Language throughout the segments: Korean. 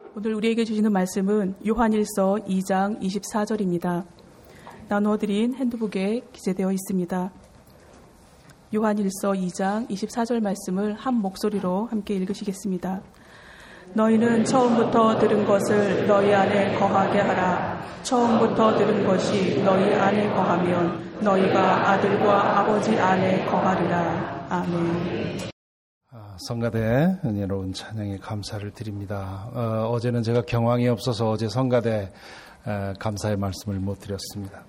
오늘 우리에게 주시는 말씀은 요한일서 2장 24절입니다. 나누어드린 핸드북에 기재되어 있습니다. 요한일서 2장 24절 말씀을 한 목소리로 함께 읽으시겠습니다. 너희는 처음부터 들은 것을 너희 안에 거하게 하라. 처음부터 들은 것이 너희 안에 거하면 너희가 아들과 아버지 안에 거하리라. 아멘. 성가대 은혜로운 찬양에 감사를 드립니다. 어제는 제가 경황이 없어서 어제 성가대 감사의 말씀을 못 드렸습니다.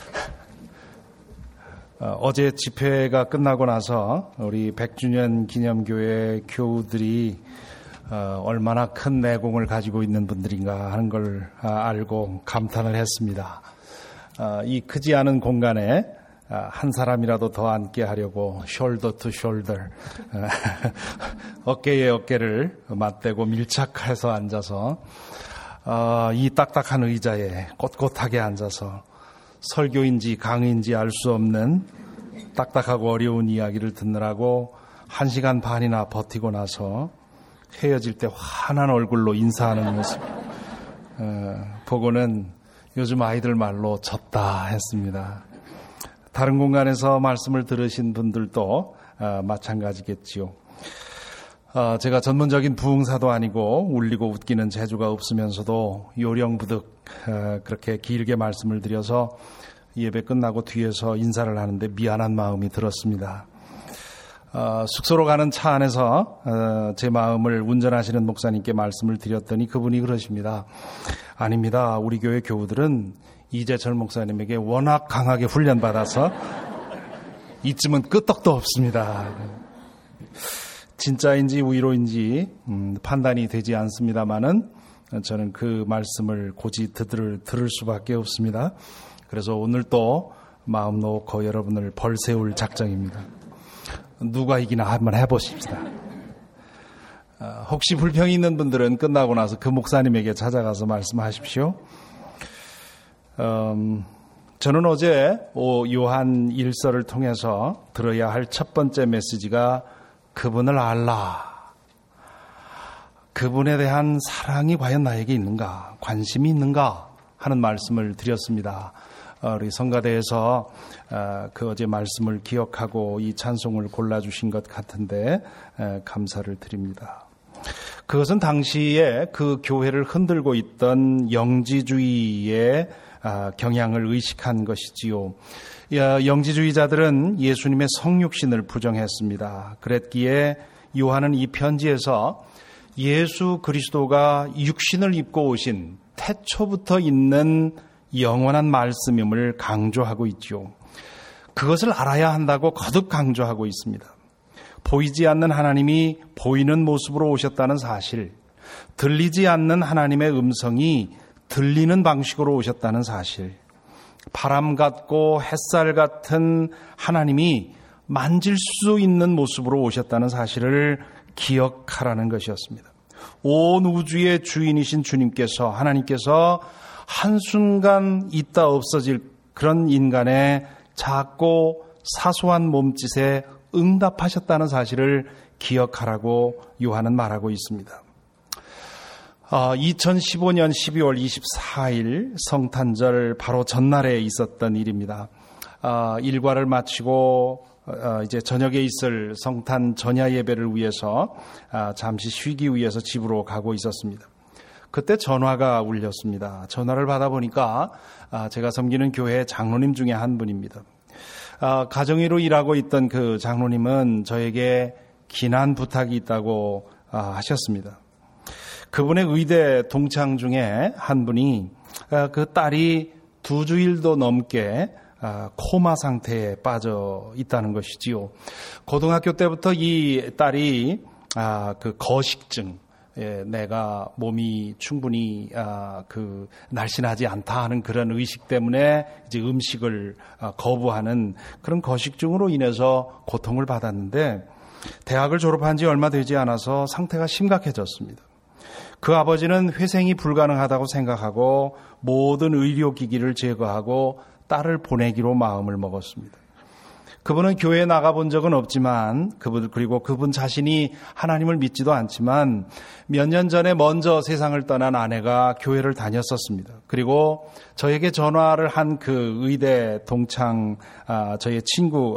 어제 집회가 끝나고 나서 우리 100주년 기념교회 교우들이 얼마나 큰 내공을 가지고 있는 분들인가 하는 걸 알고 감탄을 했습니다. 이 크지 않은 공간에 한 사람이라도 더 앉게 하려고 숄더 투 숄더 어깨에 어깨를 맞대고 밀착해서 앉아서 이 딱딱한 의자에 꼿꼿하게 앉아서 설교인지 강의인지 알 수 없는 딱딱하고 어려운 이야기를 듣느라고 1시간 반이나 버티고 나서 헤어질 때 환한 얼굴로 인사하는 모습 보고는 요즘 아이들 말로 졌다 했습니다. 다른 공간에서 말씀을 들으신 분들도 마찬가지겠지요. 제가 전문적인 부흥사도 아니고 울리고 웃기는 재주가 없으면서도 요령부득 그렇게 길게 말씀을 드려서 예배 끝나고 뒤에서 인사를 하는데 미안한 마음이 들었습니다. 숙소로 가는 차 안에서 제 마음을 운전하시는 목사님께 말씀을 드렸더니 그분이 그러십니다. 아닙니다. 우리 교회 교우들은 이재철 목사님에게 워낙 강하게 훈련받아서 이쯤은 끄떡도 없습니다. 진짜인지 위로인지 판단이 되지 않습니다만은 저는 그 말씀을 고지 들을 수밖에 없습니다. 그래서 오늘 또 마음 놓고 여러분을 벌세울 작정입니다. 누가 이기나 한번 해보십시다. 혹시 불평이 있는 분들은 끝나고 나서 그 목사님에게 찾아가서 말씀하십시오. 저는 어제 요한 1서를 통해서 들어야 할 첫 번째 메시지가 그분을 알라. 그분에 대한 사랑이 과연 나에게 있는가, 관심이 있는가 하는 말씀을 드렸습니다. 우리 성가대에서 그 어제 말씀을 기억하고 이 찬송을 골라주신 것 같은데 감사를 드립니다. 그것은 당시에 그 교회를 흔들고 있던 영지주의의 경향을 의식한 것이지요. 영지주의자들은 예수님의 성육신을 부정했습니다. 그랬기에 요한은 이 편지에서 예수 그리스도가 육신을 입고 오신 태초부터 있는 영원한 말씀임을 강조하고 있죠. 그것을 알아야 한다고 거듭 강조하고 있습니다. 보이지 않는 하나님이 보이는 모습으로 오셨다는 사실, 들리지 않는 하나님의 음성이 들리는 방식으로 오셨다는 사실, 바람 같고 햇살 같은 하나님이 만질 수 있는 모습으로 오셨다는 사실을 기억하라는 것이었습니다. 온 우주의 주인이신 주님께서, 하나님께서 한순간 있다 없어질 그런 인간의 작고 사소한 몸짓에 응답하셨다는 사실을 기억하라고 요한은 말하고 있습니다. 2015년 12월 24일 성탄절 바로 전날에 있었던 일입니다. 일과를 마치고 이제 저녁에 있을 성탄 전야 예배를 위해서 잠시 쉬기 위해서 집으로 가고 있었습니다. 그때 전화가 울렸습니다. 전화를 받아보니까 제가 섬기는 교회 장로님 중에 한 분입니다. 가정의로 일하고 있던 그 장로님은 저에게 긴한 부탁이 있다고 하셨습니다. 그분의 의대 동창 중에 한 분이 그 딸이 2주일도 넘게 코마 상태에 빠져 있다는 것이지요. 고등학교 때부터 이 딸이 그 거식증, 내가 몸이 충분히 날씬하지 않다 하는 그런 의식 때문에 이제 음식을 거부하는 그런 거식증으로 인해서 고통을 받았는데 대학을 졸업한 지 얼마 되지 않아서 상태가 심각해졌습니다. 그 아버지는 회생이 불가능하다고 생각하고 모든 의료기기를 제거하고 딸을 보내기로 마음을 먹었습니다. 그분은 교회에 나가본 적은 없지만 그리고 그분 자신이 하나님을 믿지도 않지만 몇 년 전에 먼저 세상을 떠난 아내가 교회를 다녔었습니다. 그리고 저에게 전화를 한 그 의대 동창 저의 친구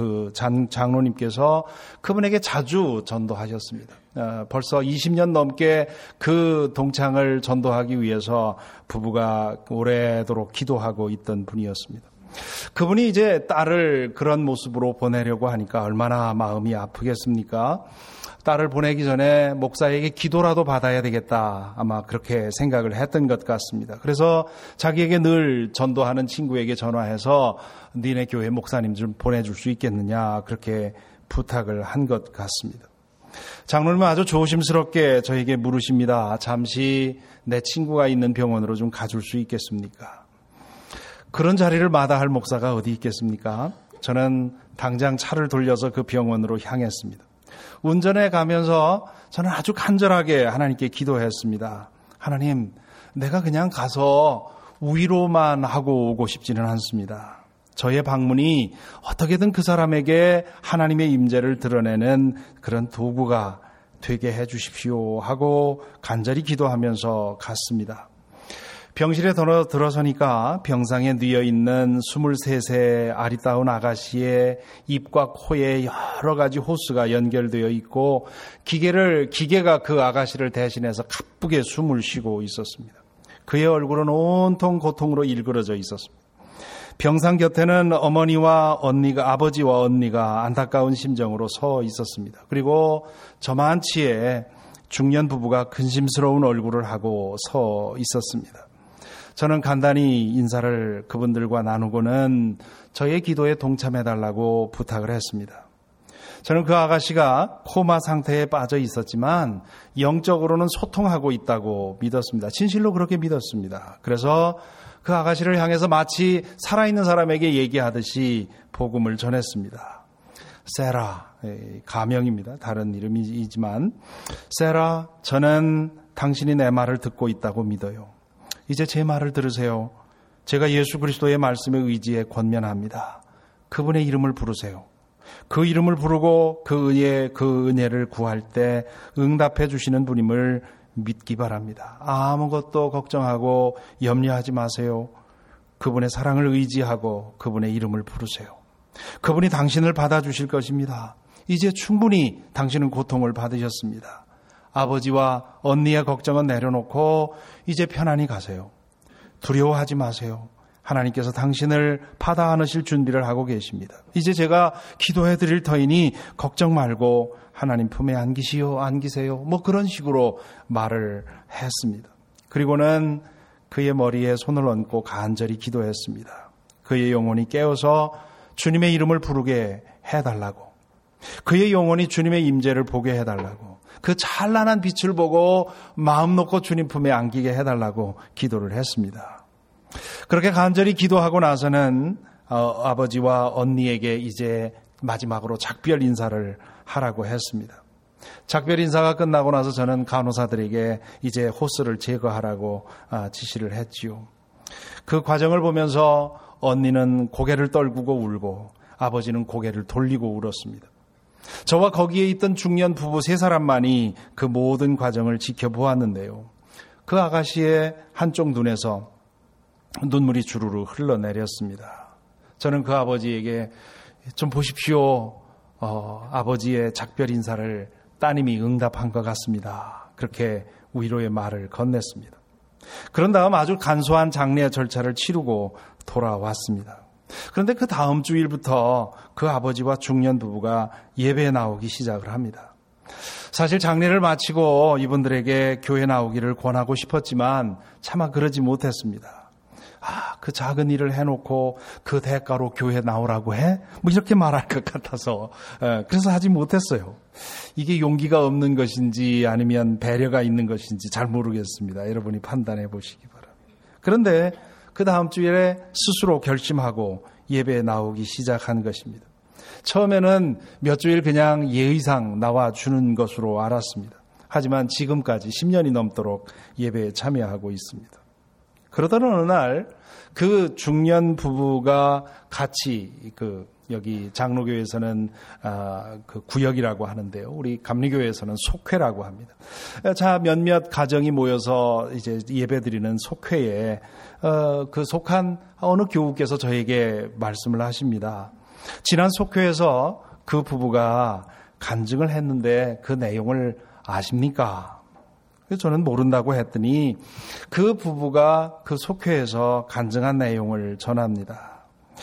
장로님께서 그분에게 자주 전도하셨습니다. 벌써 20년 넘게 그 동창을 전도하기 위해서 부부가 오래도록 기도하고 있던 분이었습니다. 그분이 이제 딸을 그런 모습으로 보내려고 하니까 얼마나 마음이 아프겠습니까? 딸을 보내기 전에 목사에게 기도라도 받아야 되겠다. 아마 그렇게 생각을 했던 것 같습니다. 그래서 자기에게 늘 전도하는 친구에게 전화해서 니네 교회 목사님 좀 보내줄 수 있겠느냐 그렇게 부탁을 한 것 같습니다. 장로님은 아주 조심스럽게 저에게 물으십니다. 잠시 내 친구가 있는 병원으로 좀 가줄 수 있겠습니까? 그런 자리를 마다할 목사가 어디 있겠습니까? 저는 당장 차를 돌려서 그 병원으로 향했습니다. 운전해 가면서 저는 아주 간절하게 하나님께 기도했습니다. 하나님, 내가 그냥 가서 위로만 하고 오고 싶지는 않습니다. 저의 방문이 어떻게든 그 사람에게 하나님의 임재를 드러내는 그런 도구가 되게 해 주십시오 하고 간절히 기도하면서 갔습니다. 병실에 들어서니까 병상에 뉘어있는 23세 아리따운 아가씨의 입과 코에 여러 가지 호스가 연결되어 있고 기계가 그 아가씨를 대신해서 가쁘게 숨을 쉬고 있었습니다. 그의 얼굴은 온통 고통으로 일그러져 있었습니다. 병상 곁에는 아버지와 언니가 안타까운 심정으로 서 있었습니다. 그리고 저만치에 중년 부부가 근심스러운 얼굴을 하고 서 있었습니다. 저는 간단히 인사를 그분들과 나누고는 저의 기도에 동참해달라고 부탁을 했습니다. 저는 그 아가씨가 코마 상태에 빠져 있었지만 영적으로는 소통하고 있다고 믿었습니다. 진실로 그렇게 믿었습니다. 그래서 그 아가씨를 향해서 마치 살아있는 사람에게 얘기하듯이 복음을 전했습니다. 세라, 가명입니다. 다른 이름이지만 세라, 저는 당신이 내 말을 듣고 있다고 믿어요. 이제 제 말을 들으세요. 제가 예수 그리스도의 말씀에 의지해 권면합니다. 그분의 이름을 부르세요. 그 이름을 부르고 그 은혜를 구할 때 응답해 주시는 분임을 믿기 바랍니다. 아무것도 걱정하고 염려하지 마세요. 그분의 사랑을 의지하고 그분의 이름을 부르세요. 그분이 당신을 받아주실 것입니다. 이제 충분히 당신은 고통을 받으셨습니다. 아버지와 언니의 걱정은 내려놓고 이제 편안히 가세요. 두려워하지 마세요. 하나님께서 당신을 받아 안으실 준비를 하고 계십니다. 이제 제가 기도해 드릴 터이니 걱정 말고 하나님 품에 안기세요. 그런 식으로 말을 했습니다. 그리고는 그의 머리에 손을 얹고 간절히 기도했습니다. 그의 영혼이 깨어서 주님의 이름을 부르게 해달라고, 그의 영혼이 주님의 임재를 보게 해달라고, 그 찬란한 빛을 보고 마음 놓고 주님 품에 안기게 해달라고 기도를 했습니다. 그렇게 간절히 기도하고 나서는 아버지와 언니에게 이제 마지막으로 작별 인사를 하라고 했습니다. 작별 인사가 끝나고 나서 저는 간호사들에게 이제 호스를 제거하라고 지시를 했지요. 그 과정을 보면서 언니는 고개를 떨구고 울고 아버지는 고개를 돌리고 울었습니다. 저와 거기에 있던 중년 부부 3사람만이 그 모든 과정을 지켜보았는데요. 그 아가씨의 한쪽 눈에서 눈물이 주르르 흘러내렸습니다. 저는 그 아버지에게 좀 보십시오. 아버지의 작별 인사를 따님이 응답한 것 같습니다. 그렇게 위로의 말을 건넸습니다. 그런 다음 아주 간소한 장례 절차를 치르고 돌아왔습니다. 그런데 그 다음 주일부터 그 아버지와 중년 부부가 예배에 나오기 시작을 합니다. 사실 장례를 마치고 이분들에게 교회 나오기를 권하고 싶었지만 차마 그러지 못했습니다. 그 작은 일을 해놓고 그 대가로 교회 나오라고 해? 이렇게 말할 것 같아서 그래서 하지 못했어요. 이게 용기가 없는 것인지 아니면 배려가 있는 것인지 잘 모르겠습니다. 여러분이 판단해 보시기 바랍니다. 그런데 그 다음 주일에 스스로 결심하고 예배에 나오기 시작한 것입니다. 처음에는 몇 주일 그냥 예의상 나와주는 것으로 알았습니다. 하지만 지금까지 10년이 넘도록 예배에 참여하고 있습니다. 그러던 어느 날 그 중년 부부가 같이 여기 장로교에서는 그 구역이라고 하는데요. 우리 감리교에서는 속회라고 합니다. 자, 몇몇 가정이 모여서 이제 예배드리는 속회에 그 속한 어느 교우께서 저에게 말씀을 하십니다. 지난 속회에서 그 부부가 간증을 했는데 그 내용을 아십니까? 그래서 저는 모른다고 했더니 그 부부가 그 속회에서 간증한 내용을 전합니다.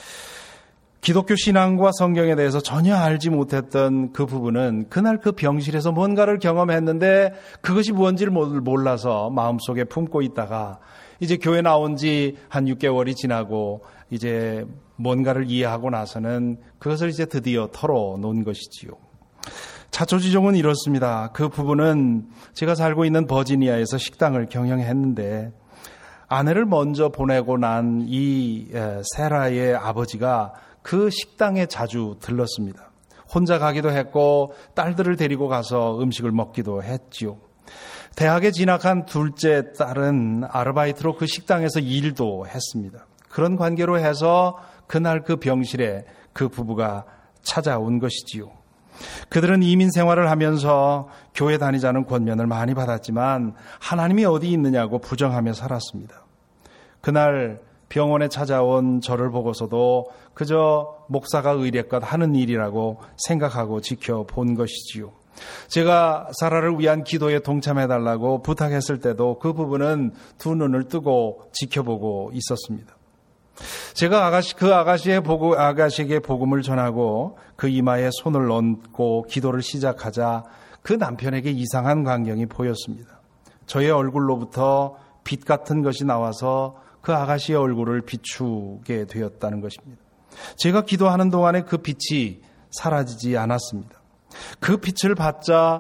기독교 신앙과 성경에 대해서 전혀 알지 못했던 그 부부는 그날 그 병실에서 뭔가를 경험했는데 그것이 무엇인지를 몰라서 마음속에 품고 있다가 이제 교회 나온 지 한 6개월이 지나고 이제 뭔가를 이해하고 나서는 그것을 이제 드디어 털어놓은 것이지요. 자초지종은 이렇습니다. 그 부부는 제가 살고 있는 버지니아에서 식당을 경영했는데 아내를 먼저 보내고 난 이 세라의 아버지가 그 식당에 자주 들렀습니다. 혼자 가기도 했고 딸들을 데리고 가서 음식을 먹기도 했지요. 대학에 진학한 둘째 딸은 아르바이트로 그 식당에서 일도 했습니다. 그런 관계로 해서 그날 그 병실에 그 부부가 찾아온 것이지요. 그들은 이민 생활을 하면서 교회 다니자는 권면을 많이 받았지만 하나님이 어디 있느냐고 부정하며 살았습니다. 그날 병원에 찾아온 저를 보고서도 그저 목사가 의례껏 하는 일이라고 생각하고 지켜본 것이지요. 제가 사라를 위한 기도에 동참해달라고 부탁했을 때도 그 부부는 두 눈을 뜨고 지켜보고 있었습니다. 제가 아가씨에게 복음을 전하고 그 이마에 손을 얹고 기도를 시작하자 그 남편에게 이상한 광경이 보였습니다. 저의 얼굴로부터 빛 같은 것이 나와서 그 아가씨의 얼굴을 비추게 되었다는 것입니다. 제가 기도하는 동안에 그 빛이 사라지지 않았습니다. 그 빛을 받자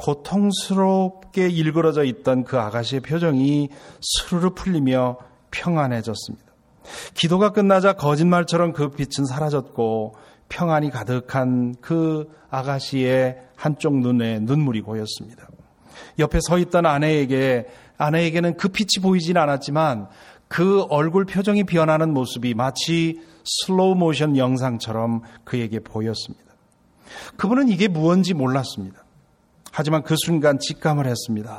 고통스럽게 일그러져 있던 그 아가씨의 표정이 스르르 풀리며 평안해졌습니다. 기도가 끝나자 거짓말처럼 그 빛은 사라졌고 평안이 가득한 그 아가씨의 한쪽 눈에 눈물이 고였습니다. 옆에 서 있던 아내에게는 그 빛이 보이진 않았지만 그 얼굴 표정이 변하는 모습이 마치 슬로우 모션 영상처럼 그에게 보였습니다. 그분은 이게 무엇인지 몰랐습니다. 하지만 그 순간 직감을 했습니다.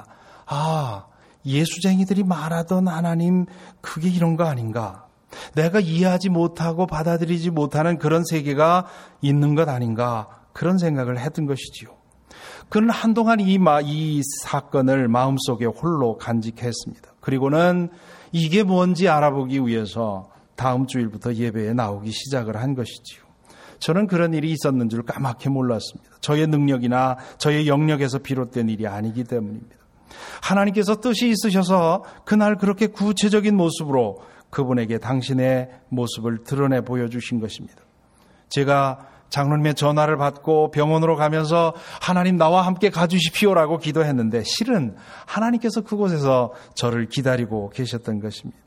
예수쟁이들이 말하던 하나님, 그게 이런 거 아닌가? 내가 이해하지 못하고 받아들이지 못하는 그런 세계가 있는 것 아닌가? 그런 생각을 했던 것이지요. 그는 한동안 이 사건을 마음속에 홀로 간직했습니다. 그리고는 이게 뭔지 알아보기 위해서 다음 주일부터 예배에 나오기 시작을 한 것이지요. 저는 그런 일이 있었는 줄 까맣게 몰랐습니다. 저의 능력이나 저의 영역에서 비롯된 일이 아니기 때문입니다. 하나님께서 뜻이 있으셔서 그날 그렇게 구체적인 모습으로 그분에게 당신의 모습을 드러내 보여주신 것입니다. 제가 장로님의 전화를 받고 병원으로 가면서 하나님 나와 함께 가주십시오라고 기도했는데 실은 하나님께서 그곳에서 저를 기다리고 계셨던 것입니다.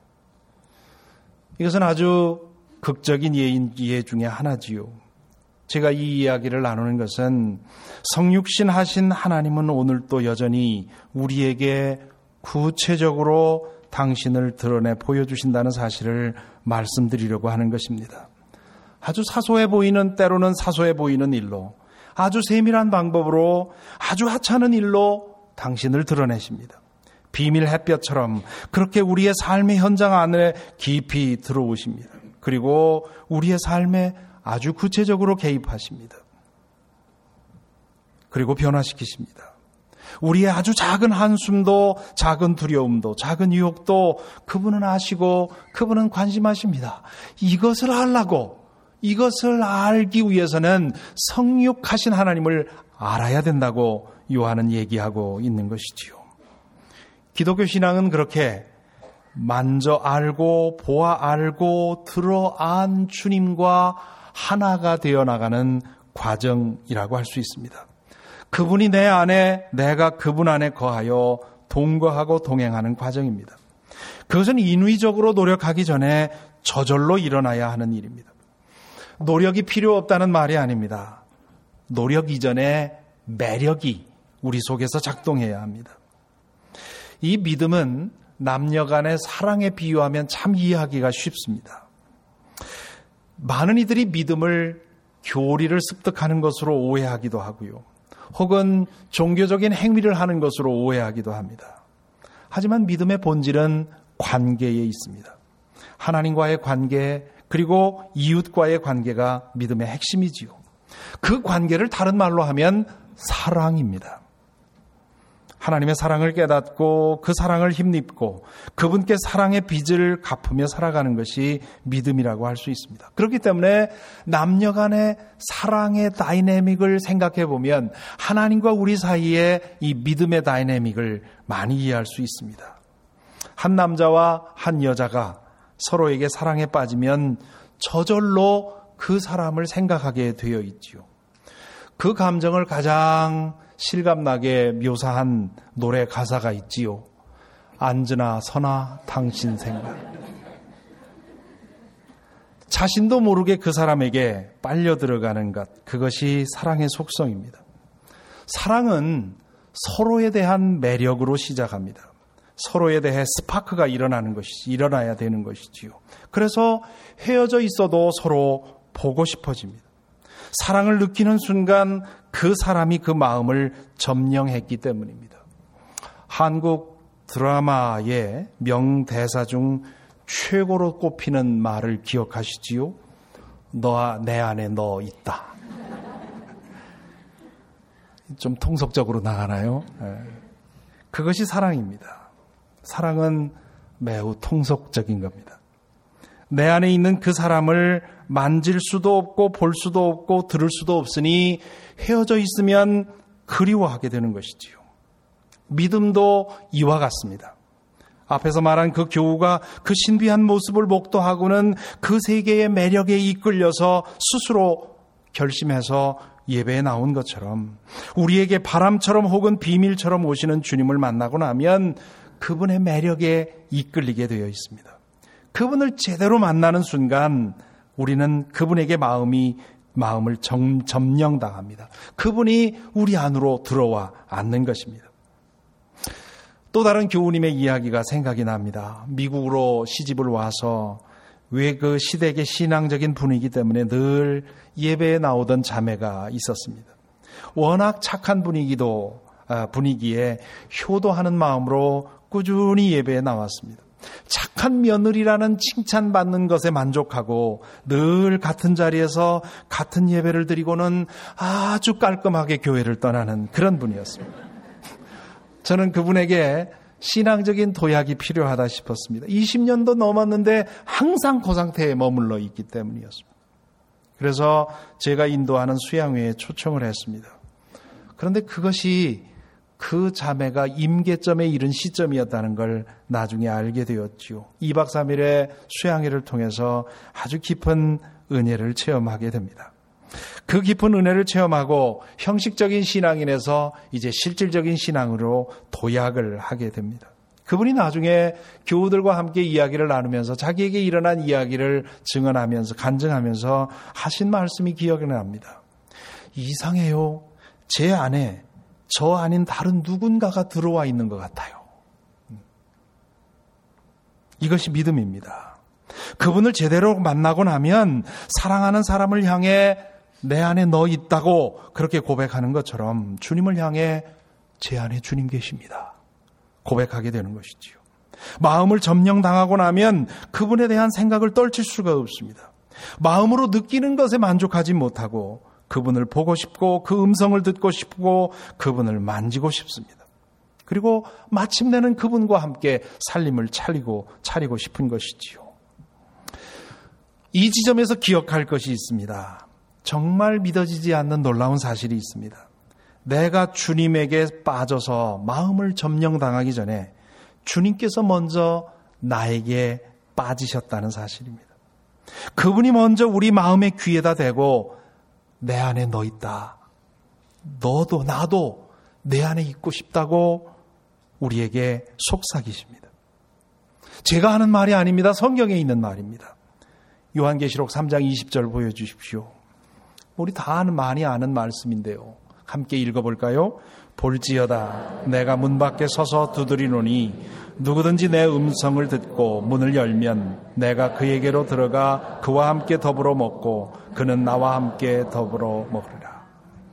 이것은 아주 극적인 예 중에 하나지요. 제가 이 이야기를 나누는 것은 성육신 하신 하나님은 오늘도 여전히 우리에게 구체적으로 당신을 드러내 보여주신다는 사실을 말씀드리려고 하는 것입니다. 아주 사소해 보이는, 때로는 사소해 보이는 일로, 아주 세밀한 방법으로, 아주 하찮은 일로 당신을 드러내십니다. 비밀 햇볕처럼 그렇게 우리의 삶의 현장 안에 깊이 들어오십니다. 그리고 우리의 삶에 아주 구체적으로 개입하십니다. 그리고 변화시키십니다. 우리의 아주 작은 한숨도, 작은 두려움도, 작은 유혹도 그분은 아시고 그분은 관심하십니다. 이것을 알기 위해서는 성육하신 하나님을 알아야 된다고 요한은 얘기하고 있는 것이지요. 기독교 신앙은 그렇게 만져 알고 보아 알고 들어 안 주님과 하나가 되어 나가는 과정이라고 할 수 있습니다. 그분이 내 안에, 내가 그분 안에 거하여 동거하고 동행하는 과정입니다. 그것은 인위적으로 노력하기 전에 저절로 일어나야 하는 일입니다. 노력이 필요 없다는 말이 아닙니다. 노력 이전에 매력이 우리 속에서 작동해야 합니다. 이 믿음은 남녀 간의 사랑에 비유하면 참 이해하기가 쉽습니다. 많은 이들이 믿음을 교리를 습득하는 것으로 오해하기도 하고요. 혹은 종교적인 행위를 하는 것으로 오해하기도 합니다. 하지만 믿음의 본질은 관계에 있습니다. 하나님과의 관계, 그리고 이웃과의 관계가 믿음의 핵심이지요. 그 관계를 다른 말로 하면 사랑입니다. 하나님의 사랑을 깨닫고 그 사랑을 힘입고 그분께 사랑의 빚을 갚으며 살아가는 것이 믿음이라고 할 수 있습니다. 그렇기 때문에 남녀 간의 사랑의 다이내믹을 생각해 보면 하나님과 우리 사이에 이 믿음의 다이내믹을 많이 이해할 수 있습니다. 한 남자와 한 여자가 서로에게 사랑에 빠지면 저절로 그 사람을 생각하게 되어 있지요. 그 감정을 가장 실감나게 묘사한 노래 가사가 있지요. 앉으나 서나 당신 생각. 자신도 모르게 그 사람에게 빨려 들어가는 것, 그것이 사랑의 속성입니다. 사랑은 서로에 대한 매력으로 시작합니다. 서로에 대해 스파크가 일어나야 되는 것이지요. 그래서 헤어져 있어도 서로 보고 싶어집니다. 사랑을 느끼는 순간 그 사람이 그 마음을 점령했기 때문입니다. 한국 드라마의 명대사 중 최고로 꼽히는 말을 기억하시지요? 내 안에 너 있다. 좀 통속적으로 나가나요? 그것이 사랑입니다. 사랑은 매우 통속적인 겁니다. 내 안에 있는 그 사람을 만질 수도 없고 볼 수도 없고 들을 수도 없으니 헤어져 있으면 그리워하게 되는 것이지요. 믿음도 이와 같습니다. 앞에서 말한 그 교우가 그 신비한 모습을 목도하고는 그 세계의 매력에 이끌려서 스스로 결심해서 예배에 나온 것처럼 우리에게 바람처럼 혹은 비밀처럼 오시는 주님을 만나고 나면 그분의 매력에 이끌리게 되어 있습니다. 그분을 제대로 만나는 순간 우리는 그분에게 마음을 점령당합니다. 그분이 우리 안으로 들어와 앉는 것입니다. 또 다른 교우님의 이야기가 생각이 납니다. 미국으로 시집을 와서 왜 그 시댁의 신앙적인 분위기 때문에 늘 예배에 나오던 자매가 있었습니다. 워낙 착한 분위기에 효도하는 마음으로 꾸준히 예배에 나왔습니다. 착한 며느리라는 칭찬받는 것에 만족하고 늘 같은 자리에서 같은 예배를 드리고는 아주 깔끔하게 교회를 떠나는 그런 분이었습니다. 저는 그분에게 신앙적인 도약이 필요하다 싶었습니다. 20년도 넘었는데 항상 그 상태에 머물러 있기 때문이었습니다. 그래서 제가 인도하는 수양회에 초청을 했습니다. 그런데 그것이 그 자매가 임계점에 이른 시점이었다는 걸 나중에 알게 되었지요. 2박 3일의 수양회를 통해서 아주 깊은 은혜를 체험하게 됩니다. 그 깊은 은혜를 체험하고 형식적인 신앙인에서 이제 실질적인 신앙으로 도약을 하게 됩니다. 그분이 나중에 교우들과 함께 이야기를 나누면서 자기에게 일어난 이야기를 증언하면서 간증하면서 하신 말씀이 기억이 납니다. 이상해요. 제 안에 저 아닌 다른 누군가가 들어와 있는 것 같아요. 이것이 믿음입니다. 그분을 제대로 만나고 나면 사랑하는 사람을 향해 내 안에 너 있다고 그렇게 고백하는 것처럼 주님을 향해 제 안에 주님 계십니다. 고백하게 되는 것이지요. 마음을 점령당하고 나면 그분에 대한 생각을 떨칠 수가 없습니다. 마음으로 느끼는 것에 만족하지 못하고 그분을 보고 싶고 그 음성을 듣고 싶고 그분을 만지고 싶습니다. 그리고 마침내는 그분과 함께 살림을 차리고 싶은 것이지요. 이 지점에서 기억할 것이 있습니다. 정말 믿어지지 않는 놀라운 사실이 있습니다. 내가 주님에게 빠져서 마음을 점령당하기 전에 주님께서 먼저 나에게 빠지셨다는 사실입니다. 그분이 먼저 우리 마음의 귀에다 대고 내 안에 너 있다. 너도 나도 내 안에 있고 싶다고 우리에게 속삭이십니다. 제가 하는 말이 아닙니다. 성경에 있는 말입니다. 요한계시록 3장 20절 보여주십시오. 우리 다 많이 아는 말씀인데요. 함께 읽어볼까요? 볼지어다 내가 문 밖에 서서 두드리노니 누구든지 내 음성을 듣고 문을 열면 내가 그에게로 들어가 그와 함께 더불어 먹고 그는 나와 함께 더불어 먹으리라.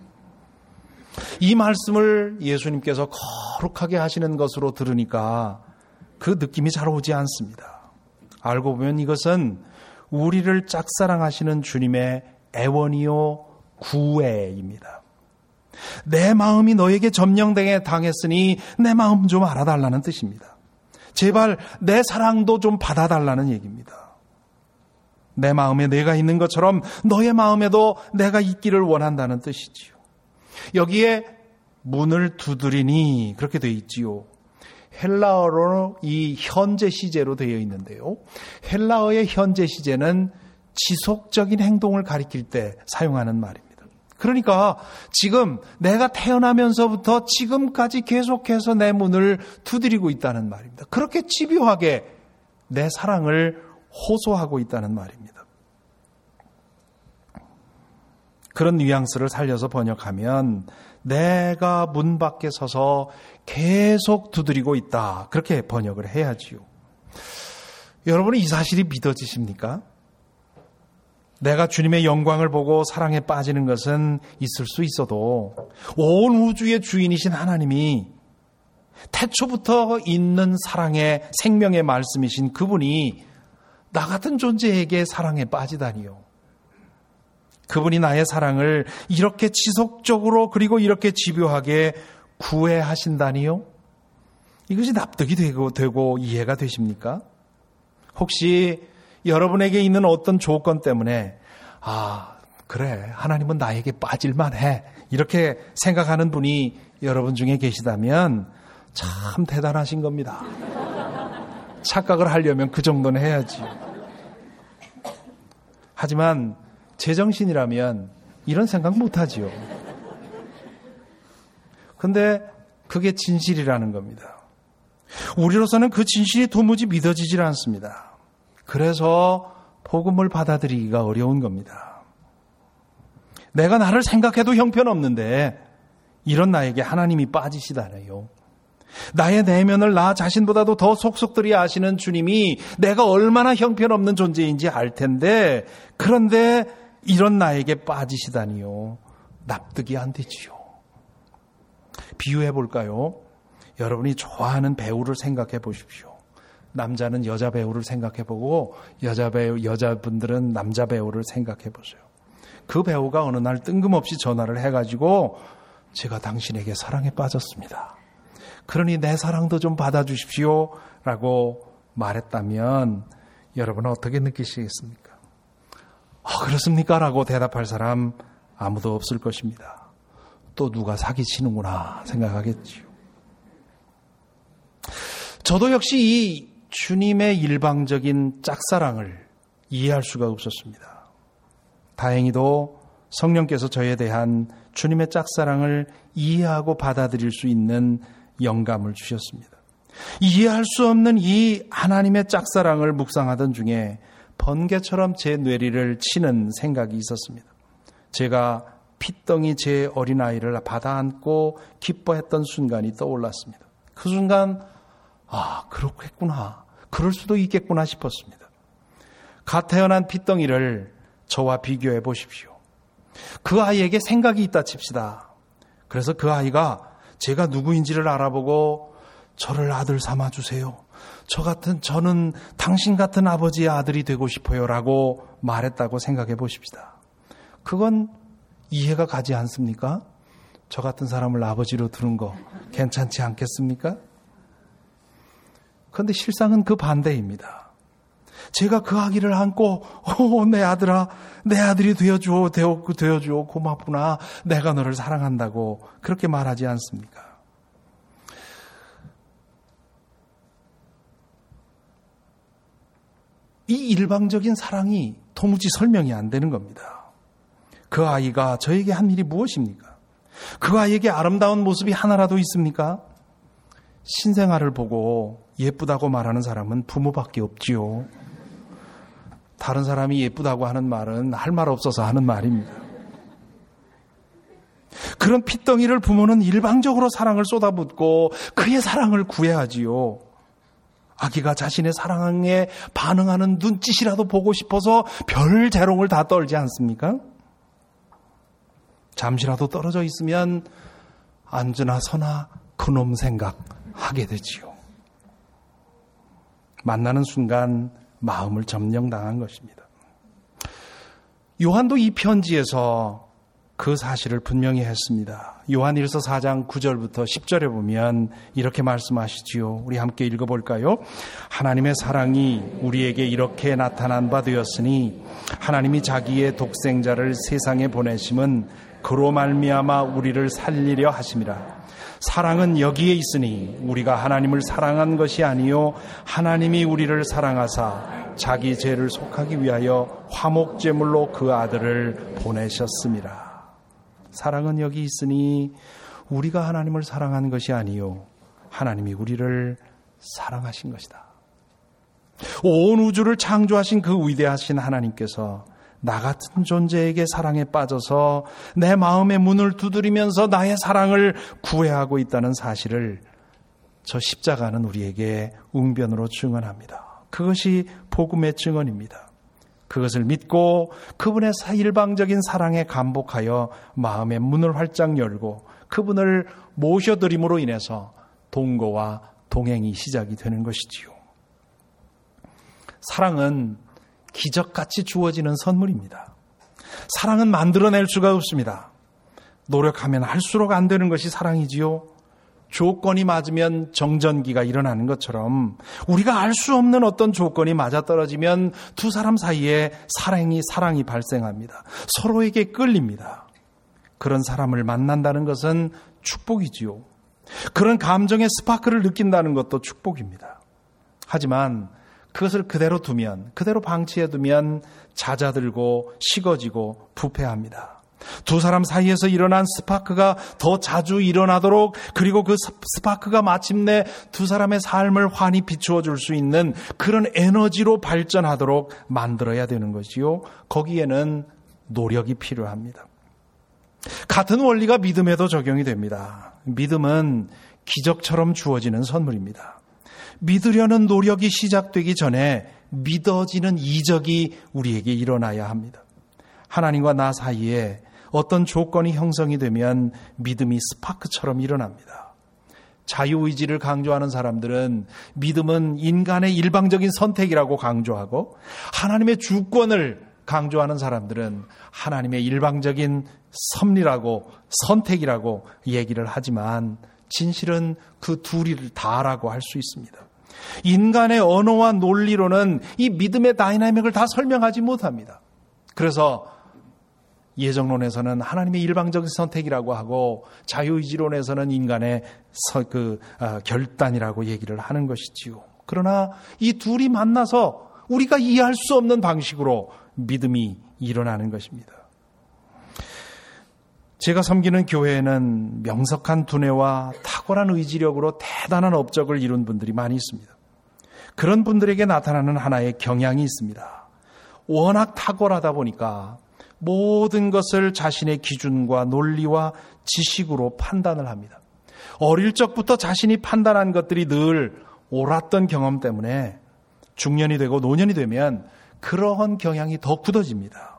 이 말씀을 예수님께서 거룩하게 하시는 것으로 들으니까 그 느낌이 잘 오지 않습니다. 알고 보면 이것은 우리를 짝사랑하시는 주님의 애원이요 구애입니다. 내 마음이 너에게 점령당했으니 내 마음 좀 알아달라는 뜻입니다. 제발 내 사랑도 좀 받아달라는 얘기입니다. 내 마음에 내가 있는 것처럼 너의 마음에도 내가 있기를 원한다는 뜻이지요. 여기에 문을 두드리니 그렇게 되어 있지요. 헬라어로 이 현재 시제로 되어 있는데요. 헬라어의 현재 시제는 지속적인 행동을 가리킬 때 사용하는 말입니다. 그러니까 지금 내가 태어나면서부터 지금까지 계속해서 내 문을 두드리고 있다는 말입니다. 그렇게 집요하게 내 사랑을 호소하고 있다는 말입니다. 그런 뉘앙스를 살려서 번역하면 내가 문 밖에 서서 계속 두드리고 있다. 그렇게 번역을 해야지요. 여러분은 이 사실이 믿어지십니까? 내가 주님의 영광을 보고 사랑에 빠지는 것은 있을 수 있어도 온 우주의 주인이신 하나님이 태초부터 있는 사랑의 생명의 말씀이신 그분이 나 같은 존재에게 사랑에 빠지다니요. 그분이 나의 사랑을 이렇게 지속적으로 그리고 이렇게 집요하게 구애하신다니요? 이것이 납득이 되고 이해가 되십니까? 혹시 여러분에게 있는 어떤 조건 때문에 그래 하나님은 나에게 빠질만 해 이렇게 생각하는 분이 여러분 중에 계시다면 참 대단하신 겁니다. 착각을 하려면 그 정도는 해야지. 하지만 제정신이라면 이런 생각 못하지요. 근데 그게 진실이라는 겁니다. 우리로서는 그 진실이 도무지 믿어지질 않습니다. 그래서 복음을 받아들이기가 어려운 겁니다. 내가 나를 생각해도 형편없는데 이런 나에게 하나님이 빠지시다네요. 나의 내면을 나 자신보다도 더 속속들이 아시는 주님이 내가 얼마나 형편없는 존재인지 알 텐데 그런데 이런 나에게 빠지시다니요. 납득이 안 되지요. 비유해 볼까요? 여러분이 좋아하는 배우를 생각해 보십시오. 남자는 여자 배우를 생각해 보고 여자분들은 남자 배우를 생각해 보세요. 그 배우가 어느 날 뜬금없이 전화를 해가지고 제가 당신에게 사랑에 빠졌습니다. 그러니 내 사랑도 좀 받아주십시오 라고 말했다면 여러분은 어떻게 느끼시겠습니까? 그렇습니까? 라고 대답할 사람 아무도 없을 것입니다. 또 누가 사기치는구나 생각하겠지요. 저도 역시 이 주님의 일방적인 짝사랑을 이해할 수가 없었습니다. 다행히도 성령께서 저에 대한 주님의 짝사랑을 이해하고 받아들일 수 있는 영감을 주셨습니다. 이해할 수 없는 이 하나님의 짝사랑을 묵상하던 중에 번개처럼 제 뇌리를 치는 생각이 있었습니다. 제가 핏덩이 제 어린아이를 받아 안고 기뻐했던 순간이 떠올랐습니다. 그 순간 그렇겠구나. 그럴 수도 있겠구나 싶었습니다. 갓 태어난 핏덩이를 저와 비교해 보십시오. 그 아이에게 생각이 있다 칩시다. 그래서 그 아이가 제가 누구인지를 알아보고 저를 아들 삼아주세요. 저는 당신 같은 아버지의 아들이 되고 싶어요 라고 말했다고 생각해 보십시다. 그건 이해가 가지 않습니까? 저 같은 사람을 아버지로 두는 거 괜찮지 않겠습니까? 그런데 실상은 그 반대입니다. 제가 그 아기를 안고 내 아들아, 내 아들이 되어줘 고맙구나. 내가 너를 사랑한다고 그렇게 말하지 않습니까? 이 일방적인 사랑이 도무지 설명이 안 되는 겁니다. 그 아이가 저에게 한 일이 무엇입니까? 그 아이에게 아름다운 모습이 하나라도 있습니까? 신생아를 보고 예쁘다고 말하는 사람은 부모밖에 없지요. 다른 사람이 예쁘다고 하는 말은 할 말 없어서 하는 말입니다. 그런 핏덩이를 부모는 일방적으로 사랑을 쏟아붓고 그의 사랑을 구애하지요. 아기가 자신의 사랑에 반응하는 눈짓이라도 보고 싶어서 별 재롱을 다 떨지 않습니까? 잠시라도 떨어져 있으면 앉으나 서나 그놈 생각하게 되지요. 만나는 순간 마음을 점령당한 것입니다. 요한도 이 편지에서 그 사실을 분명히 했습니다. 요한일서 4장 9절부터 10절에 보면 이렇게 말씀하시지요. 우리 함께 읽어볼까요? 하나님의 사랑이 우리에게 이렇게 나타난 바 되었으니 하나님이 자기의 독생자를 세상에 보내심은 그로 말미암아 우리를 살리려 하심이라. 사랑은 여기에 있으니 우리가 하나님을 사랑한 것이 아니요 하나님이 우리를 사랑하사 자기 죄를 속하기 위하여 화목제물로 그 아들을 보내셨음이라. 사랑은 여기 있으니 우리가 하나님을 사랑한 것이 아니요 하나님이 우리를 사랑하신 것이다. 온 우주를 창조하신 그 위대하신 하나님께서 나 같은 존재에게 사랑에 빠져서 내 마음의 문을 두드리면서 나의 사랑을 구애하고 있다는 사실을 저 십자가는 우리에게 웅변으로 증언합니다. 그것이 복음의 증언입니다. 그것을 믿고 그분의 일방적인 사랑에 감복하여 마음의 문을 활짝 열고 그분을 모셔드림으로 인해서 동거와 동행이 시작이 되는 것이지요. 사랑은 기적같이 주어지는 선물입니다. 사랑은 만들어낼 수가 없습니다. 노력하면 할수록 안 되는 것이 사랑이지요. 조건이 맞으면 정전기가 일어나는 것처럼 우리가 알 수 없는 어떤 조건이 맞아떨어지면 두 사람 사이에 사랑이 발생합니다. 서로에게 끌립니다. 그런 사람을 만난다는 것은 축복이지요. 그런 감정의 스파크를 느낀다는 것도 축복입니다. 하지만 그것을 그대로 방치해두면 잦아들고 식어지고 부패합니다. 두 사람 사이에서 일어난 스파크가 더 자주 일어나도록, 그리고 그 스파크가 마침내 두 사람의 삶을 환히 비추어 줄 수 있는 그런 에너지로 발전하도록 만들어야 되는 것이요. 거기에는 노력이 필요합니다. 같은 원리가 믿음에도 적용이 됩니다. 믿음은 기적처럼 주어지는 선물입니다. 믿으려는 노력이 시작되기 전에 믿어지는 이적이 우리에게 일어나야 합니다. 하나님과 나 사이에 어떤 조건이 형성이 되면 믿음이 스파크처럼 일어납니다. 자유의지를 강조하는 사람들은 믿음은 인간의 일방적인 선택이라고 강조하고, 하나님의 주권을 강조하는 사람들은 하나님의 일방적인 섭리라고, 선택이라고 얘기를 하지만 진실은 그 둘을 다라고 할 수 있습니다. 인간의 언어와 논리로는 이 믿음의 다이나믹을 다 설명하지 못합니다. 그래서 예정론에서는 하나님의 일방적인 선택이라고 하고, 자유의지론에서는 인간의 결단이라고 얘기를 하는 것이지요. 그러나 이 둘이 만나서 우리가 이해할 수 없는 방식으로 믿음이 일어나는 것입니다. 제가 섬기는 교회에는 명석한 두뇌와 탁월한 의지력으로 대단한 업적을 이룬 분들이 많이 있습니다. 그런 분들에게 나타나는 하나의 경향이 있습니다. 워낙 탁월하다 보니까 모든 것을 자신의 기준과 논리와 지식으로 판단을 합니다. 어릴 적부터 자신이 판단한 것들이 늘 옳았던 경험 때문에 중년이 되고 노년이 되면 그러한 경향이 더 굳어집니다.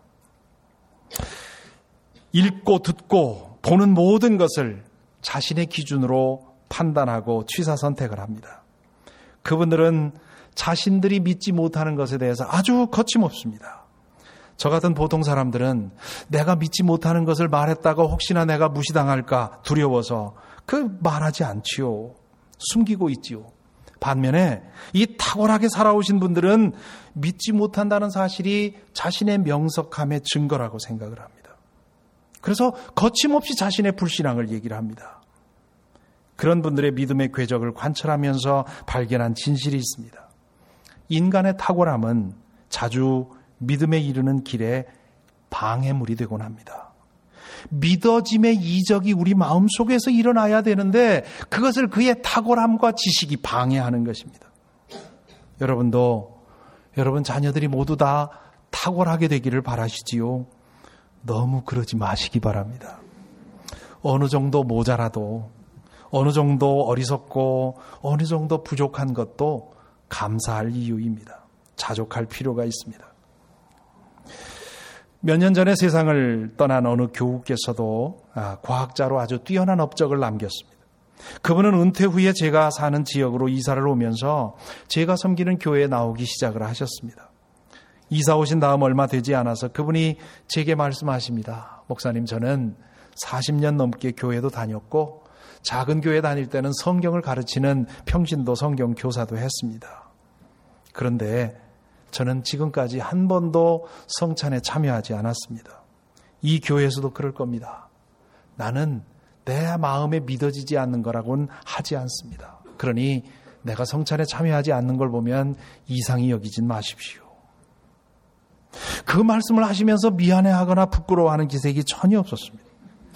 읽고 듣고 보는 모든 것을 자신의 기준으로 판단하고 취사 선택을 합니다. 그분들은 자신들이 믿지 못하는 것에 대해서 아주 거침없습니다. 저 같은 보통 사람들은 내가 믿지 못하는 것을 말했다가 혹시나 내가 무시당할까 두려워서 말하지 않지요. 숨기고 있지요. 반면에 이 탁월하게 살아오신 분들은 믿지 못한다는 사실이 자신의 명석함의 증거라고 생각을 합니다. 그래서 거침없이 자신의 불신앙을 얘기를 합니다. 그런 분들의 믿음의 궤적을 관찰하면서 발견한 진실이 있습니다. 인간의 탁월함은 자주 믿음에 이르는 길에 방해물이 되곤 합니다. 믿어짐의 이적이 우리 마음속에서 일어나야 되는데 그것을 그의 탁월함과 지식이 방해하는 것입니다. 여러분 자녀들이 모두 다 탁월하게 되기를 바라시지요. 너무 그러지 마시기 바랍니다. 어느 정도 모자라도, 어느 정도 어리석고 어느 정도 부족한 것도 감사할 이유입니다. 자족할 필요가 있습니다. 몇 년 전에 세상을 떠난 어느 교우께서도 과학자로 아주 뛰어난 업적을 남겼습니다. 그분은 은퇴 후에 제가 사는 지역으로 이사를 오면서 제가 섬기는 교회에 나오기 시작을 하셨습니다. 이사 오신 다음 얼마 되지 않아서 그분이 제게 말씀하십니다. 목사님, 저는 40년 넘게 교회도 다녔고 작은 교회 다닐 때는 성경을 가르치는 평신도 성경 교사도 했습니다. 그런데 저는 지금까지 한 번도 성찬에 참여하지 않았습니다. 이 교회에서도 그럴 겁니다. 나는 내 마음에 믿어지지 않는 거라고는 하지 않습니다. 그러니 내가 성찬에 참여하지 않는 걸 보면 이상히 여기진 마십시오. 그 말씀을 하시면서 미안해하거나 부끄러워하는 기색이 전혀 없었습니다.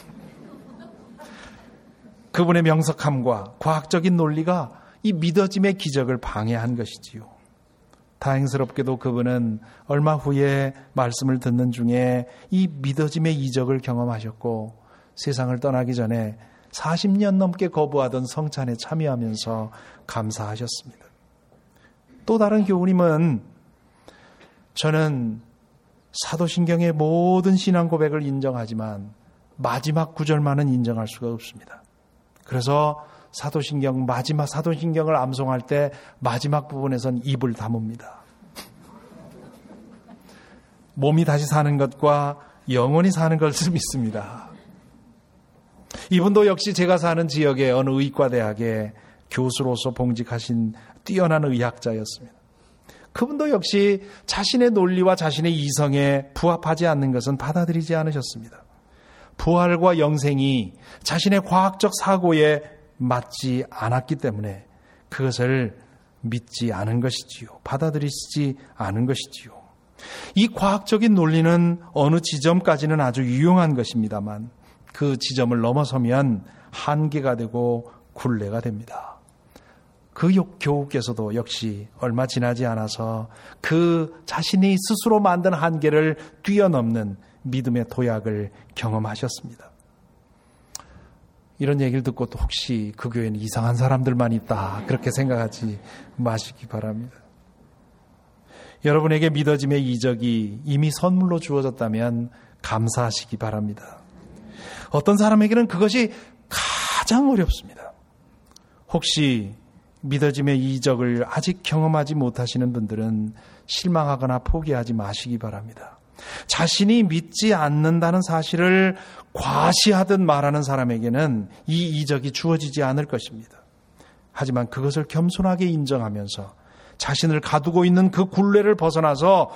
그분의 명석함과 과학적인 논리가 이 믿어짐의 기적을 방해한 것이지요. 다행스럽게도 그분은 얼마 후에 말씀을 듣는 중에 이 믿어짐의 이적을 경험하셨고 세상을 떠나기 전에 40년 넘게 거부하던 성찬에 참여하면서 감사하셨습니다. 또 다른 교우님은 저는 사도신경의 모든 신앙 고백을 인정하지만 마지막 구절만은 인정할 수가 없습니다. 그래서 사도신경을 암송할 때 마지막 부분에선 입을 다뭅니다. 몸이 다시 사는 것과 영원히 사는 것을 믿습니다. 이분도 역시 제가 사는 지역의 어느 의과대학의 교수로서 봉직하신 뛰어난 의학자였습니다. 그분도 역시 자신의 논리와 자신의 이성에 부합하지 않는 것은 받아들이지 않으셨습니다. 부활과 영생이 자신의 과학적 사고에 맞지 않았기 때문에 그것을 믿지 않은 것이지요. 받아들이지 않은 것이지요. 이 과학적인 논리는 어느 지점까지는 아주 유용한 것입니다만 그 지점을 넘어서면 한계가 되고 굴레가 됩니다. 그 교우께서도 역시 얼마 지나지 않아서 그 자신이 스스로 만든 한계를 뛰어넘는 믿음의 도약을 경험하셨습니다. 이런 얘기를 듣고 또 혹시 그 교회는 이상한 사람들만 있다 그렇게 생각하지 마시기 바랍니다. 여러분에게 믿어짐의 이적이 이미 선물로 주어졌다면 감사하시기 바랍니다. 어떤 사람에게는 그것이 가장 어렵습니다. 혹시 믿어짐의 이적을 아직 경험하지 못하시는 분들은 실망하거나 포기하지 마시기 바랍니다. 자신이 믿지 않는다는 사실을 과시하듯 말하는 사람에게는 이 이적이 주어지지 않을 것입니다. 하지만 그것을 겸손하게 인정하면서 자신을 가두고 있는 그 굴레를 벗어나서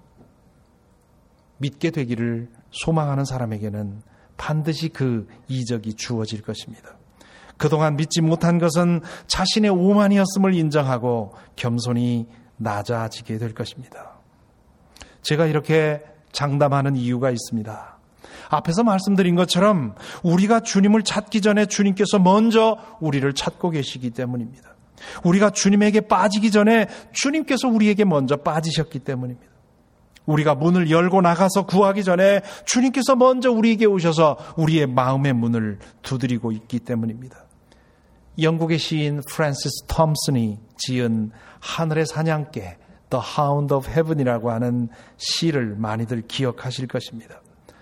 믿게 되기를 소망하는 사람에게는 반드시 그 이적이 주어질 것입니다. 그동안 믿지 못한 것은 자신의 오만이었음을 인정하고 겸손히 낮아지게 될 것입니다. 제가 이렇게 장담하는 이유가 있습니다. 앞에서 말씀드린 것처럼 우리가 주님을 찾기 전에 주님께서 먼저 우리를 찾고 계시기 때문입니다. 우리가 주님에게 빠지기 전에 주님께서 우리에게 먼저 빠지셨기 때문입니다. 우리가 문을 열고 나가서 구하기 전에 주님께서 먼저 우리에게 오셔서 우리의 마음의 문을 두드리고 있기 때문입니다. 영국의 시인 프랜시스 톰슨이 지은 하늘의 사냥개 The Hound of Heaven이라고 하는 시를 많이들 기억하실 것입니다.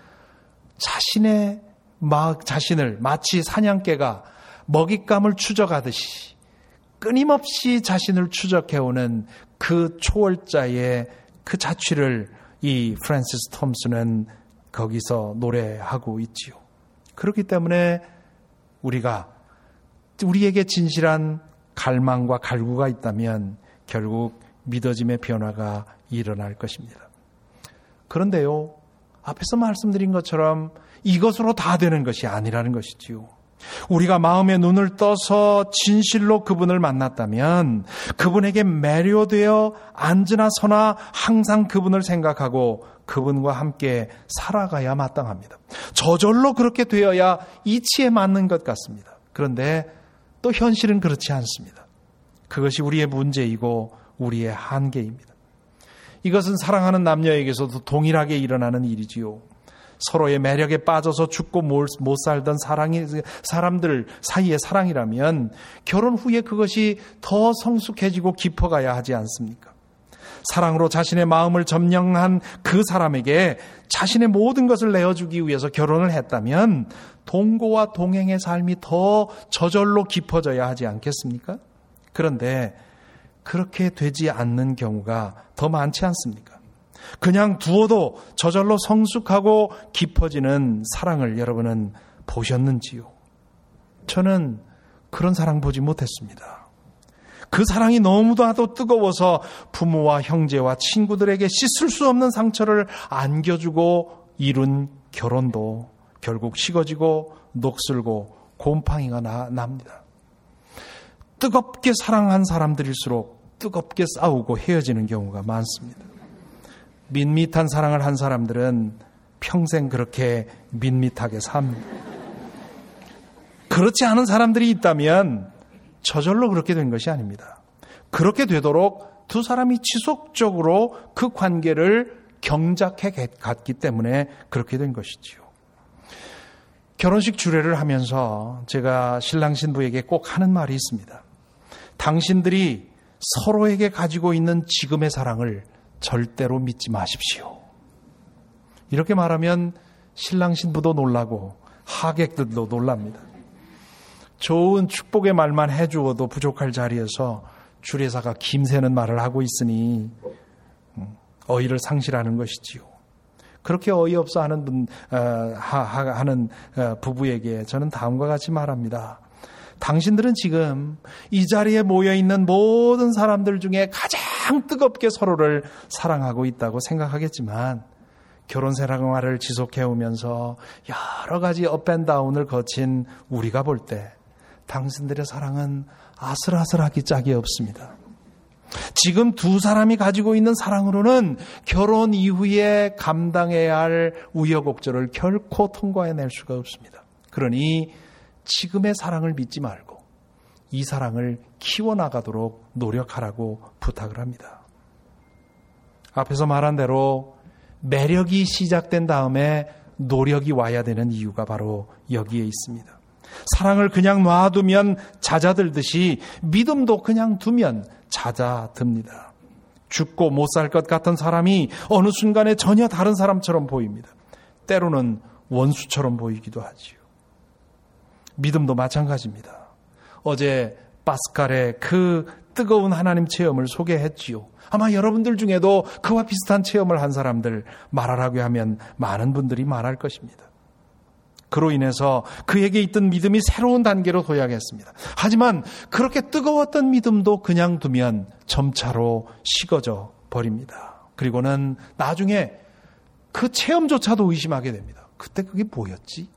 자신을 마치 사냥개가 먹잇감을 추적하듯이 끊임없이 자신을 추적해오는 그 초월자의 그 자취를 이 프랜시스 톰슨은 거기서 노래하고 있지요. 그렇기 때문에 우리에게 진실한 갈망과 갈구가 있다면 결국 믿어짐의 변화가 일어날 것입니다. 그런데요, 앞에서 말씀드린 것처럼 이것으로 다 되는 것이 아니라는 것이지요. 우리가 마음의 눈을 떠서 진실로 그분을 만났다면 그분에게 매료되어 앉으나 서나 항상 그분을 생각하고 그분과 함께 살아가야 마땅합니다. 저절로 그렇게 되어야 이치에 맞는 것 같습니다. 그런데 또 현실은 그렇지 않습니다. 그것이 우리의 문제이고 우리의 한계입니다. 이것은 사랑하는 남녀에게서도 동일하게 일어나는 일이지요. 서로의 매력에 빠져서 죽고 못 살던 사람들 사이의 사랑이라면 결혼 후에 그것이 더 성숙해지고 깊어가야 하지 않습니까? 사랑으로 자신의 마음을 점령한 그 사람에게 자신의 모든 것을 내어주기 위해서 결혼을 했다면 동거와 동행의 삶이 더 저절로 깊어져야 하지 않겠습니까? 그런데 그렇게 되지 않는 경우가 더 많지 않습니까? 그냥 두어도 저절로 성숙하고 깊어지는 사랑을 여러분은 보셨는지요? 저는 그런 사랑 보지 못했습니다. 그 사랑이 너무나도 뜨거워서 부모와 형제와 친구들에게 씻을 수 없는 상처를 안겨주고 이룬 결혼도 결국 식어지고 녹슬고 곰팡이가 납니다. 뜨겁게 사랑한 사람들일수록 뜨겁게 싸우고 헤어지는 경우가 많습니다. 밋밋한 사랑을 한 사람들은 평생 그렇게 밋밋하게 삽니다. 그렇지 않은 사람들이 있다면 저절로 그렇게 된 것이 아닙니다. 그렇게 되도록 두 사람이 지속적으로 그 관계를 경작해 갔기 때문에 그렇게 된 것이지요. 결혼식 주례를 하면서 제가 신랑 신부에게 꼭 하는 말이 있습니다. 당신들이 서로에게 가지고 있는 지금의 사랑을 절대로 믿지 마십시오. 이렇게 말하면 신랑 신부도 놀라고 하객들도 놀랍니다. 좋은 축복의 말만 해주어도 부족할 자리에서 주례사가 김새는 말을 하고 있으니 어이를 상실하는 것이지요. 그렇게 어이없어 하는 부부에게 저는 다음과 같이 말합니다. 당신들은 지금 이 자리에 모여있는 모든 사람들 중에 가장 뜨겁게 서로를 사랑하고 있다고 생각하겠지만 결혼 생활을 지속해오면서 여러 가지 업앤다운을 거친 우리가 볼 때 당신들의 사랑은 아슬아슬하기 짝이 없습니다. 지금 두 사람이 가지고 있는 사랑으로는 결혼 이후에 감당해야 할 우여곡절을 결코 통과해낼 수가 없습니다. 그러니 지금의 사랑을 믿지 말고 이 사랑을 키워나가도록 노력하라고 부탁을 합니다. 앞에서 말한 대로 매력이 시작된 다음에 노력이 와야 되는 이유가 바로 여기에 있습니다. 사랑을 그냥 놔두면 잦아들듯이 믿음도 그냥 두면 잦아듭니다. 죽고 못 살 것 같은 사람이 어느 순간에 전혀 다른 사람처럼 보입니다. 때로는 원수처럼 보이기도 하지요. 믿음도 마찬가지입니다. 어제 파스칼의 그 뜨거운 하나님 체험을 소개했지요. 아마 여러분들 중에도 그와 비슷한 체험을 한 사람들 말하라고 하면 많은 분들이 말할 것입니다. 그로 인해서 그에게 있던 믿음이 새로운 단계로 도약했습니다. 하지만 그렇게 뜨거웠던 믿음도 그냥 두면 점차로 식어져 버립니다. 그리고는 나중에 그 체험조차도 의심하게 됩니다. 그때 그게 뭐였지?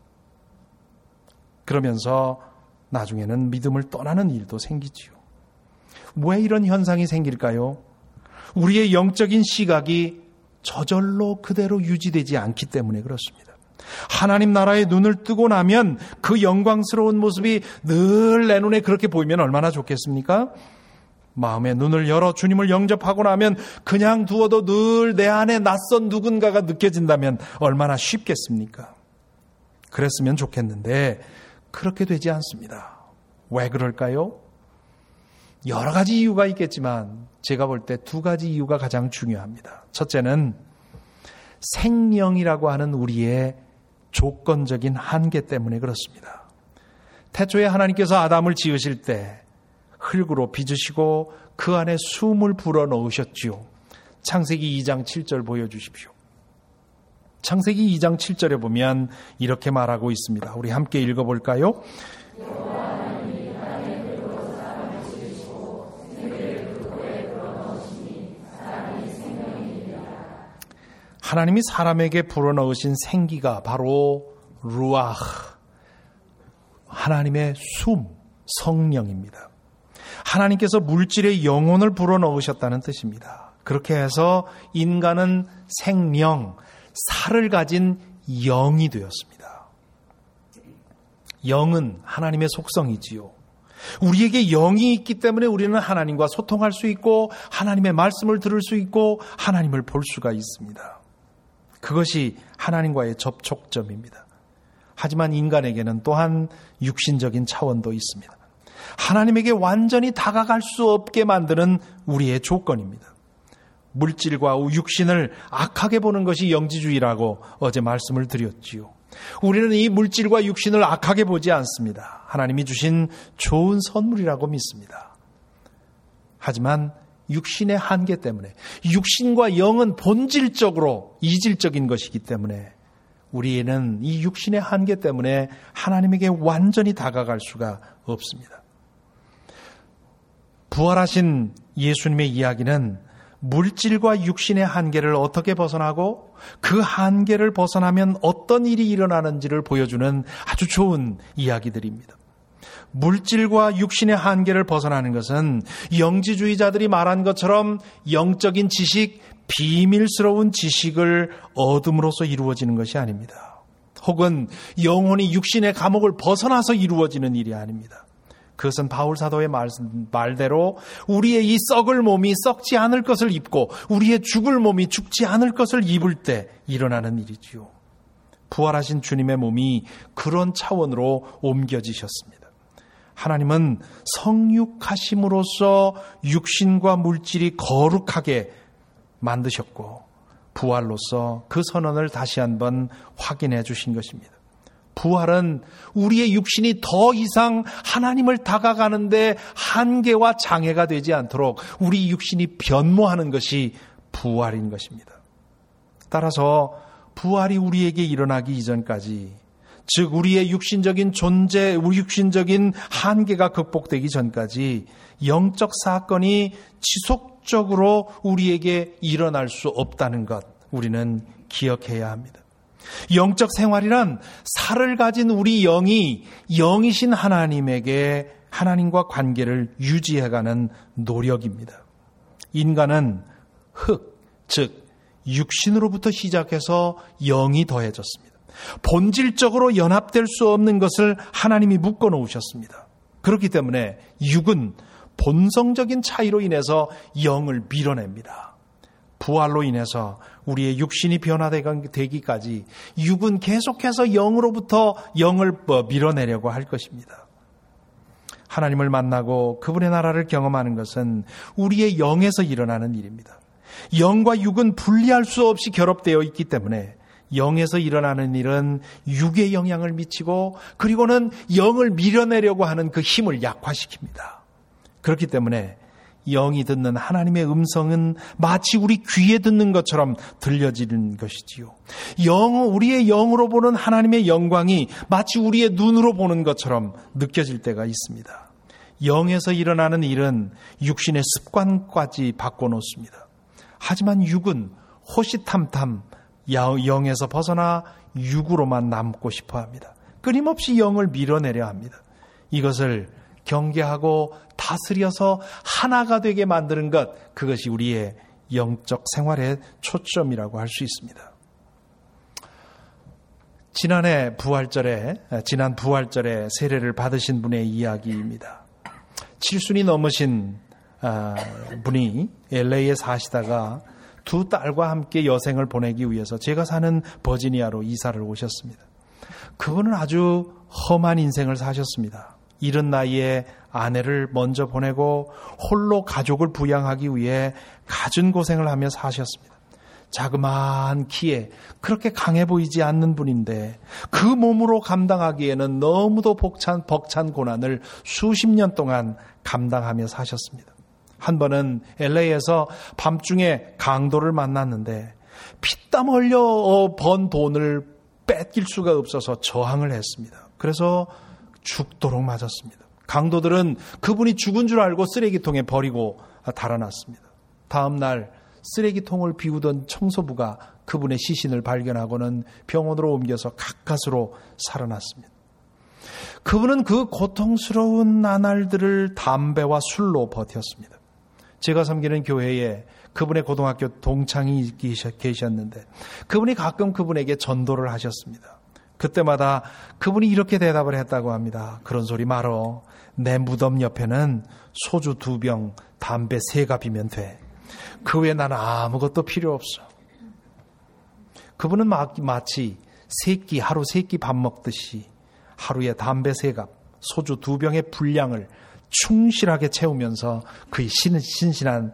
그러면서 나중에는 믿음을 떠나는 일도 생기지요. 왜 이런 현상이 생길까요? 우리의 영적인 시각이 저절로 그대로 유지되지 않기 때문에 그렇습니다. 하나님 나라에 눈을 뜨고 나면 그 영광스러운 모습이 늘 내 눈에 그렇게 보이면 얼마나 좋겠습니까? 마음의 눈을 열어 주님을 영접하고 나면 그냥 두어도 늘 내 안에 낯선 누군가가 느껴진다면 얼마나 쉽겠습니까? 그랬으면 좋겠는데 그렇게 되지 않습니다. 왜 그럴까요? 여러 가지 이유가 있겠지만 제가 볼 때 두 가지 이유가 가장 중요합니다. 첫째는 생명이라고 하는 우리의 조건적인 한계 때문에 그렇습니다. 태초에 하나님께서 아담을 지으실 때 흙으로 빚으시고 그 안에 숨을 불어넣으셨지요. 창세기 2장 7절 보여주십시오. 창세기 2장 7절에 보면 이렇게 말하고 있습니다. 우리 함께 읽어볼까요? 하나님이 사람에게 불어넣으신 생기가 바로 루아흐, 하나님의 숨, 성령입니다. 하나님께서 물질의 영혼을 불어넣으셨다는 뜻입니다. 그렇게 해서 인간은 생명, 살을 가진 영이 되었습니다. 영은 하나님의 속성이지요. 우리에게 영이 있기 때문에 우리는 하나님과 소통할 수 있고 하나님의 말씀을 들을 수 있고 하나님을 볼 수가 있습니다. 그것이 하나님과의 접촉점입니다. 하지만 인간에게는 또한 육신적인 차원도 있습니다. 하나님에게 완전히 다가갈 수 없게 만드는 우리의 조건입니다. 물질과 육신을 악하게 보는 것이 영지주의라고 어제 말씀을 드렸지요. 우리는 이 물질과 육신을 악하게 보지 않습니다. 하나님이 주신 좋은 선물이라고 믿습니다. 하지만 육신의 한계 때문에, 육신과 영은 본질적으로 이질적인 것이기 때문에 우리는 이 육신의 한계 때문에 하나님에게 완전히 다가갈 수가 없습니다. 부활하신 예수님의 이야기는 물질과 육신의 한계를 어떻게 벗어나고 그 한계를 벗어나면 어떤 일이 일어나는지를 보여주는 아주 좋은 이야기들입니다. 물질과 육신의 한계를 벗어나는 것은 영지주의자들이 말한 것처럼 영적인 지식, 비밀스러운 지식을 얻음으로써 이루어지는 것이 아닙니다. 혹은 영혼이 육신의 감옥을 벗어나서 이루어지는 일이 아닙니다. 그것은 바울 사도의 말대로 우리의 이 썩을 몸이 썩지 않을 것을 입고 우리의 죽을 몸이 죽지 않을 것을 입을 때 일어나는 일이지요. 부활하신 주님의 몸이 그런 차원으로 옮겨지셨습니다. 하나님은 성육하심으로써 육신과 물질이 거룩하게 만드셨고 부활로서 그 선언을 다시 한번 확인해 주신 것입니다. 부활은 우리의 육신이 더 이상 하나님을 다가가는데 한계와 장애가 되지 않도록 우리 육신이 변모하는 것이 부활인 것입니다. 따라서 부활이 우리에게 일어나기 이전까지, 즉 우리의 육신적인 존재, 우리 육신적인 한계가 극복되기 전까지 영적 사건이 지속적으로 우리에게 일어날 수 없다는 것, 우리는 기억해야 합니다. 영적 생활이란 살을 가진 우리 영이 영이신 하나님에게 하나님과 관계를 유지해가는 노력입니다. 인간은 흙, 즉 육신으로부터 시작해서 영이 더해졌습니다. 본질적으로 연합될 수 없는 것을 하나님이 묶어 놓으셨습니다. 그렇기 때문에 육은 본성적인 차이로 인해서 영을 밀어냅니다. 부활로 인해서 우리의 육신이 변화되기까지 육은 계속해서 영으로부터 영을 밀어내려고 할 것입니다. 하나님을 만나고 그분의 나라를 경험하는 것은 우리의 영에서 일어나는 일입니다. 영과 육은 분리할 수 없이 결합되어 있기 때문에 영에서 일어나는 일은 육에 영향을 미치고 그리고는 영을 밀어내려고 하는 그 힘을 약화시킵니다. 그렇기 때문에 영이 듣는 하나님의 음성은 마치 우리 귀에 듣는 것처럼 들려지는 것이지요. 우리의 영으로 보는 하나님의 영광이 마치 우리의 눈으로 보는 것처럼 느껴질 때가 있습니다. 영에서 일어나는 일은 육신의 습관까지 바꿔놓습니다. 하지만 육은 호시탐탐 영에서 벗어나 육으로만 남고 싶어 합니다. 끊임없이 영을 밀어내려 합니다. 이것을 경계하고 다스려서 하나가 되게 만드는 것, 그것이 우리의 영적 생활의 초점이라고 할 수 있습니다. 지난 부활절에 세례를 받으신 분의 이야기입니다. 7순이 넘으신 분이 LA에 사시다가 두 딸과 함께 여생을 보내기 위해서 제가 사는 버지니아로 이사를 오셨습니다. 그분은 아주 험한 인생을 사셨습니다. 이른 나이에 아내를 먼저 보내고 홀로 가족을 부양하기 위해 갖은 고생을 하며 사셨습니다. 자그마한 키에 그렇게 강해 보이지 않는 분인데 그 몸으로 감당하기에는 너무도 벅찬 고난을 수십 년 동안 감당하며 사셨습니다. 한 번은 LA에서 밤중에 강도를 만났는데 피땀 흘려 번 돈을 뺏길 수가 없어서 저항을 했습니다. 그래서 죽도록 맞았습니다. 강도들은 그분이 죽은 줄 알고 쓰레기통에 버리고 달아났습니다. 다음 날 쓰레기통을 비우던 청소부가 그분의 시신을 발견하고는 병원으로 옮겨서 가까스로 살아났습니다. 그분은 그 고통스러운 나날들을 담배와 술로 버텼습니다. 제가 섬기는 교회에 그분의 고등학교 동창이 계셨는데 그분이 가끔 그분에게 전도를 하셨습니다. 그때마다 그분이 이렇게 대답을 했다고 합니다. 그런 소리 말어. 내 무덤 옆에는 소주 2병, 담배 3갑이면 돼. 그 외에 나는 아무것도 필요 없어. 그분은 마치 하루 3끼 밥 먹듯이 하루에 담배 3갑, 소주 2병의 분량을 충실하게 채우면서 그의 신신한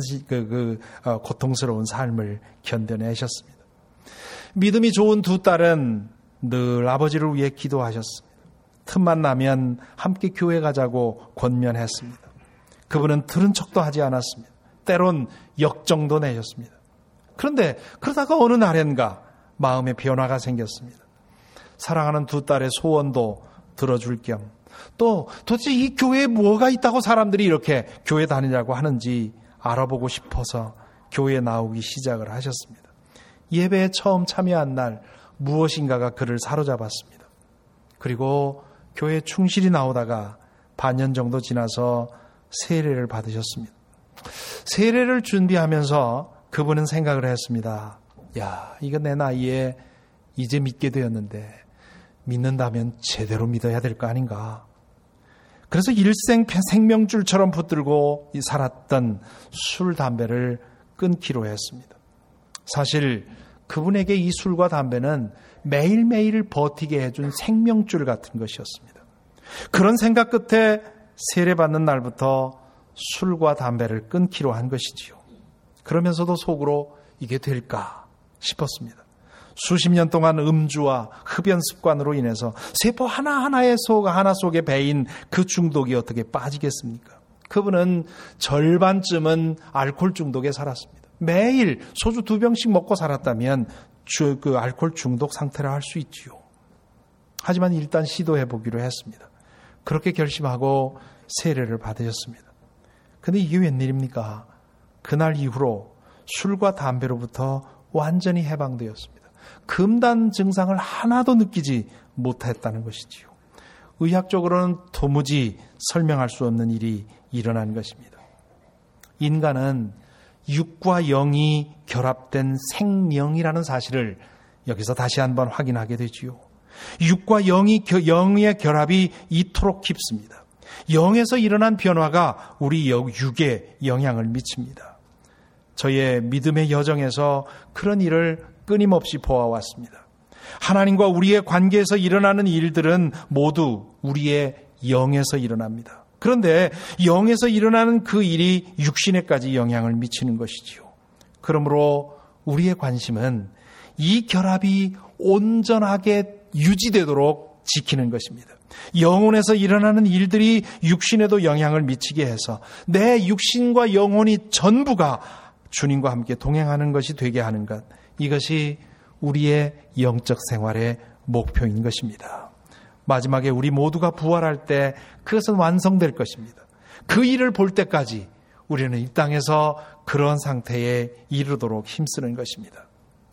고통스러운 삶을 견뎌내셨습니다. 믿음이 좋은 2 딸은 늘 아버지를 위해 기도하셨습니다. 틈만 나면 함께 교회 가자고 권면했습니다. 그분은 들은 척도 하지 않았습니다. 때론 역정도 내셨습니다. 그런데 그러다가 어느 날엔가 마음의 변화가 생겼습니다. 사랑하는 2 딸의 소원도 들어줄 겸 또 도대체 이 교회에 뭐가 있다고 사람들이 이렇게 교회 다니냐고 하는지 알아보고 싶어서 교회에 나오기 시작을 하셨습니다. 예배에 처음 참여한 날 무엇인가가 그를 사로잡았습니다. 그리고 교회에 충실히 나오다가 반년 정도 지나서 세례를 받으셨습니다. 세례를 준비하면서 그분은 생각을 했습니다. 야, 이거 내 나이에 이제 믿게 되었는데 믿는다면 제대로 믿어야 될 거 아닌가. 그래서 일생 생명줄처럼 붙들고 살았던 술, 담배를 끊기로 했습니다. 사실 그분에게 이 술과 담배는 매일매일 버티게 해준 생명줄 같은 것이었습니다. 그런 생각 끝에 세례받는 날부터 술과 담배를 끊기로 한 것이지요. 그러면서도 속으로 이게 될까 싶었습니다. 수십 년 동안 음주와 흡연 습관으로 인해서 세포 하나하나의 하나 속에 배인 그 중독이 어떻게 빠지겠습니까? 그분은 절반쯤은 알코올 중독에 살았습니다. 매일 소주 2병씩 먹고 살았다면 그 알코올 중독 상태라 할 수 있지요. 하지만 일단 시도해보기로 했습니다. 그렇게 결심하고 세례를 받으셨습니다. 근데 이게 웬일입니까? 그날 이후로 술과 담배로부터 완전히 해방되었습니다. 금단 증상을 하나도 느끼지 못했다는 것이지요. 의학적으로는 도무지 설명할 수 없는 일이 일어난 것입니다. 인간은 육과 영이 결합된 생명이라는 사실을 여기서 다시 한번 확인하게 되지요. 육과 영의 결합이 이토록 깊습니다. 영에서 일어난 변화가 우리 육에 영향을 미칩니다. 저의 믿음의 여정에서 그런 일을 끊임없이 보아왔습니다. 하나님과 우리의 관계에서 일어나는 일들은 모두 우리의 영에서 일어납니다. 그런데 영에서 일어나는 그 일이 육신에까지 영향을 미치는 것이지요. 그러므로 우리의 관심은 이 결합이 온전하게 유지되도록 지키는 것입니다. 영혼에서 일어나는 일들이 육신에도 영향을 미치게 해서 내 육신과 영혼이 전부가 주님과 함께 동행하는 것이 되게 하는 것, 이것이 우리의 영적 생활의 목표인 것입니다. 마지막에 우리 모두가 부활할 때 그것은 완성될 것입니다. 그 일을 볼 때까지 우리는 이 땅에서 그런 상태에 이르도록 힘쓰는 것입니다.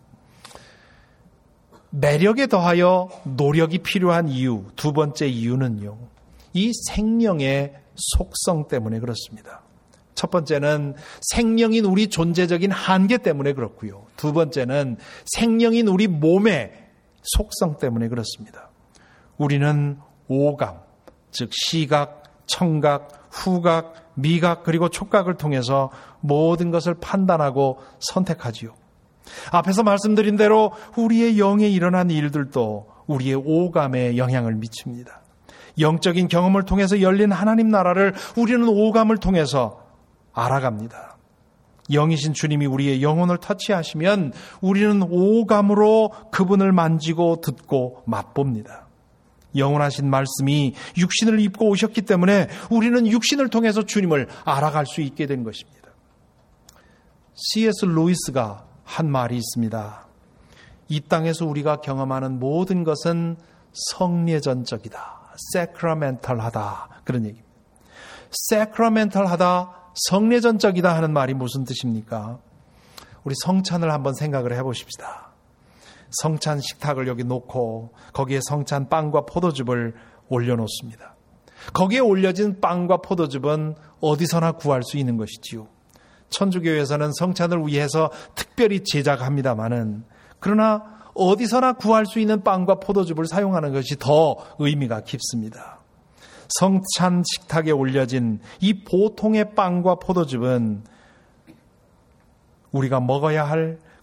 매력에 더하여 노력이 필요한 이유, 2번째 이유는요, 이 생명의 속성 때문에 그렇습니다. 첫 번째는 생명인 우리 존재적인 한계 때문에 그렇고요. 2번째는 생명인 우리 몸의 속성 때문에 그렇습니다. 우리는 오감, 즉 시각, 청각, 후각, 미각 그리고 촉각을 통해서 모든 것을 판단하고 선택하지요. 앞에서 말씀드린 대로 우리의 영에 일어난 일들도 우리의 오감에 영향을 미칩니다. 영적인 경험을 통해서 열린 하나님 나라를 우리는 오감을 통해서 알아갑니다. 영이신 주님이 우리의 영혼을 터치하시면 우리는 오감으로 그분을 만지고 듣고 맛봅니다. 영원하신 말씀이 육신을 입고 오셨기 때문에 우리는 육신을 통해서 주님을 알아갈 수 있게 된 것입니다. C.S. 루이스가 한 말이 있습니다. 이 땅에서 우리가 경험하는 모든 것은 성례전적이다. 세크라멘탈하다. 그런 얘기입니다. 세크라멘탈하다, 성례전적이다 하는 말이 무슨 뜻입니까? 우리 성찬을 한번 생각을 해보십시다. 성찬 식탁을 여기 놓고 거기에 성찬 빵과 포도즙을 올려놓습니다. 거기에 올려진 빵과 포도즙은 어디서나 구할 수 있는 것이지요. 천주교에서는 성찬을 위해서 특별히 제작합니다마는, 그러나 어디서나 구할 수 있는 빵과 포도즙을 사용하는 것이 더 의미가 깊습니다. 성찬 식탁에 올려진 이 보통의 빵과 포도즙은 우리가 먹어야 할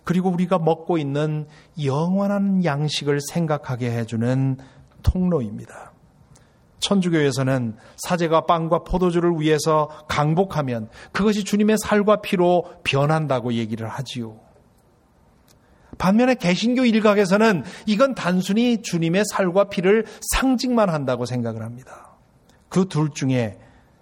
그리고 우리가 먹고 있는 영원한 양식을 생각하게 해주는 통로입니다. 천주교에서는 사제가 빵과 포도주를 위해서 강복하면 그것이 주님의 살과 피로 변한다고 얘기를 하지요. 반면에 개신교 일각에서는 이건 단순히 주님의 살과 피를 상징만 한다고 생각을 합니다. 그 둘 중에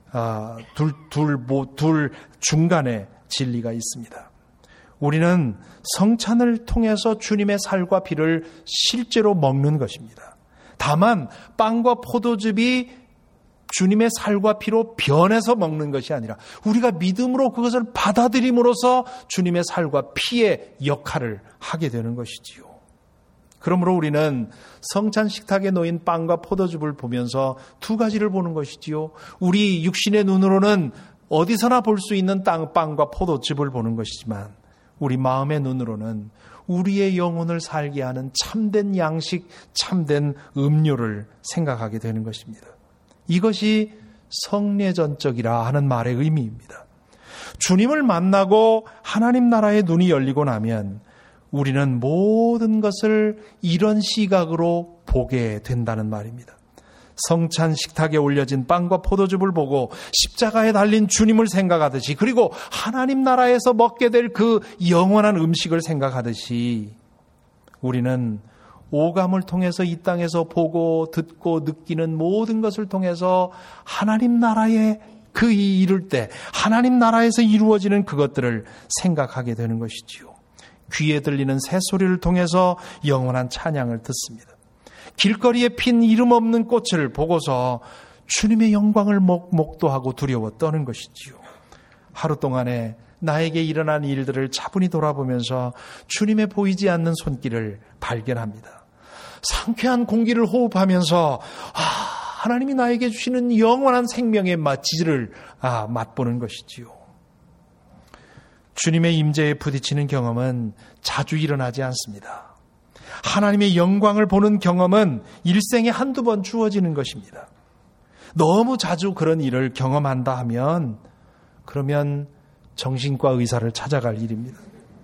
둘 중간에 진리가 있습니다. 우리는 성찬을 통해서 주님의 살과 피를 실제로 먹는 것입니다. 다만 빵과 포도즙이 주님의 살과 피로 변해서 먹는 것이 아니라 우리가 믿음으로 그것을 받아들임으로써 주님의 살과 피의 역할을 하게 되는 것이지요. 그러므로 우리는 성찬 식탁에 놓인 빵과 포도즙을 보면서 두 가지를 보는 것이지요. 우리 육신의 눈으로는 어디서나 볼 수 있는 빵과 포도즙을 보는 것이지만 우리 마음의 눈으로는 우리의 영혼을 살게 하는 참된 양식, 참된 음료를 생각하게 되는 것입니다. 이것이 성례전적이라 하는 말의 의미입니다. 주님을 만나고 하나님 나라의 눈이 열리고 나면 우리는 모든 것을 이런 시각으로 보게 된다는 말입니다. 성찬 식탁에 올려진 빵과 포도즙을 보고 십자가에 달린 주님을 생각하듯이, 그리고 하나님 나라에서 먹게 될 그 영원한 음식을 생각하듯이 우리는 오감을 통해서 이 땅에서 보고 듣고 느끼는 모든 것을 통해서 하나님 나라에 그 이룰 때 하나님 나라에서 이루어지는 그것들을 생각하게 되는 것이지요. 귀에 들리는 새소리를 통해서 영원한 찬양을 듣습니다. 길거리에 핀 이름 없는 꽃을 보고서 주님의 영광을 목도하고 두려워 떠는 것이지요. 하루 동안에 나에게 일어난 일들을 차분히 돌아보면서 주님의 보이지 않는 손길을 발견합니다. 상쾌한 공기를 호흡하면서 하나님이 나에게 주시는 영원한 생명의 지질을 맛보는 것이지요. 주님의 임재에 부딪히는 경험은 자주 일어나지 않습니다. 하나님의 영광을 보는 경험은 일생에 한두 번 주어지는 것입니다. 너무 자주 그런 일을 경험한다 하면 그러면 정신과 의사를 찾아갈 일입니다.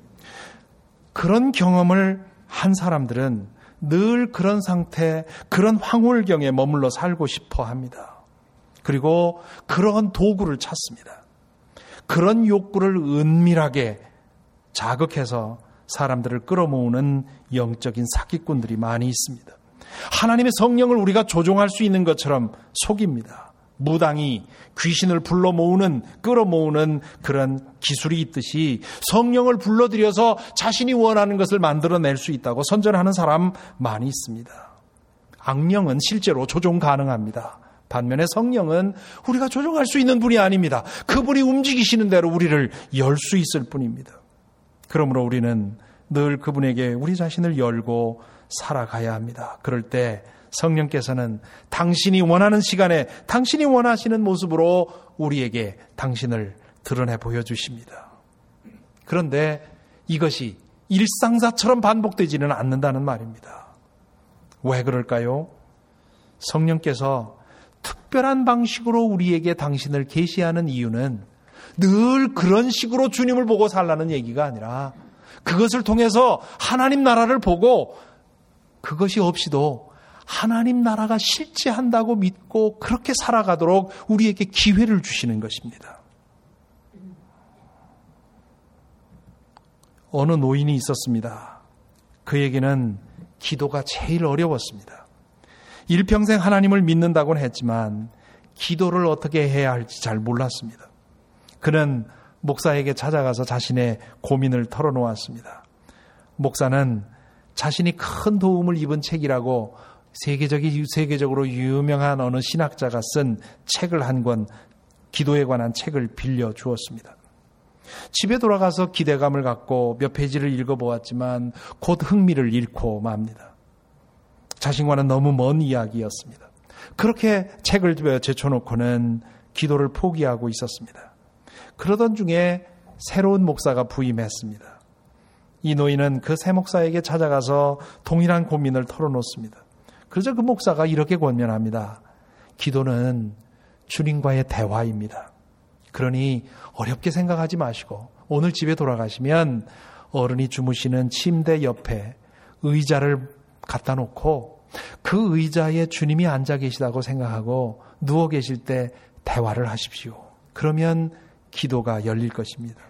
그런 경험을 한 사람들은 늘 그런 상태, 그런 황홀경에 머물러 살고 싶어 합니다. 그리고 그런 도구를 찾습니다. 그런 욕구를 은밀하게 자극해서 사람들을 끌어모으는 영적인 사기꾼들이 많이 있습니다. 하나님의 성령을 우리가 조종할 수 있는 것처럼 속입니다. 무당이 귀신을 불러 모으는, 끌어모으는 그런 기술이 있듯이 성령을 불러들여서 자신이 원하는 것을 만들어낼 수 있다고 선전하는 사람 많이 있습니다. 악령은 실제로 조종 가능합니다. 반면에 성령은 우리가 조종할 수 있는 분이 아닙니다. 그분이 움직이시는 대로 우리를 열 수 있을 뿐입니다. 그러므로 우리는 늘 그분에게 우리 자신을 열고 살아가야 합니다. 그럴 때 성령께서는 당신이 원하는 시간에 당신이 원하시는 모습으로 우리에게 당신을 드러내 보여주십니다. 그런데 이것이 일상사처럼 반복되지는 않는다는 말입니다. 왜 그럴까요? 성령께서 특별한 방식으로 우리에게 당신을 계시하는 이유는 늘 그런 식으로 주님을 보고 살라는 얘기가 아니라 그것을 통해서 하나님 나라를 보고 그것이 없이도 하나님 나라가 실제한다고 믿고 그렇게 살아가도록 우리에게 기회를 주시는 것입니다. 어느 노인이 있었습니다. 그에게는 기도가 제일 어려웠습니다. 일평생 하나님을 믿는다고는 했지만 기도를 어떻게 해야 할지 잘 몰랐습니다. 그는 목사에게 찾아가서 자신의 고민을 털어놓았습니다. 목사는 자신이 큰 도움을 입은 책이라고 세계적으로 유명한 어느 신학자가 쓴 책을 한 권, 기도에 관한 책을 빌려 주었습니다. 집에 돌아가서 기대감을 갖고 몇 페이지를 읽어보았지만 곧 흥미를 잃고 맙니다. 자신과는 너무 먼 이야기였습니다. 그렇게 책을 제쳐놓고는 기도를 포기하고 있었습니다. 그러던 중에 새로운 목사가 부임했습니다. 이 노인은 그 새 목사에게 찾아가서 동일한 고민을 털어놓습니다. 그래서 그 목사가 이렇게 권면합니다. 기도는 주님과의 대화입니다. 그러니 어렵게 생각하지 마시고 오늘 집에 돌아가시면 어른이 주무시는 침대 옆에 의자를 갖다 놓고 그 의자에 주님이 앉아 계시다고 생각하고 누워 계실 때 대화를 하십시오. 그러면 기도가 열릴 것입니다.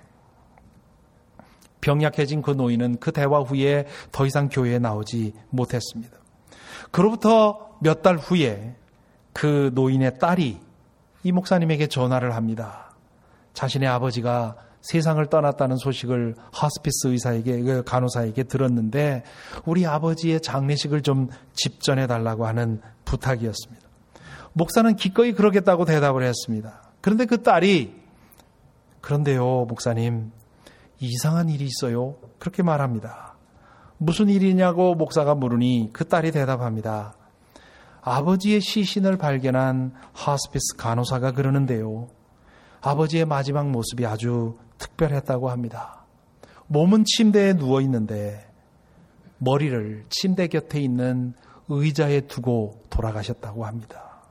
병약해진 그 노인은 그 대화 후에 더 이상 교회에 나오지 못했습니다. 그로부터 몇 달 후에 그 노인의 딸이 이 목사님에게 전화를 합니다. 자신의 아버지가 세상을 떠났다는 소식을 호스피스 의사에게, 간호사에게 들었는데 우리 아버지의 장례식을 좀 집전해 달라고 하는 부탁이었습니다. 목사는 기꺼이 그러겠다고 대답을 했습니다. 그런데 그 딸이 그런데요, 목사님, 이상한 일이 있어요. 그렇게 말합니다. 무슨 일이냐고 목사가 물으니 그 딸이 대답합니다. 아버지의 시신을 발견한 호스피스 간호사가 그러는데요. 아버지의 마지막 모습이 아주 특별했다고 합니다. 몸은 침대에 누워 있는데 머리를 침대 곁에 있는 의자에 두고 돌아가셨다고 합니다.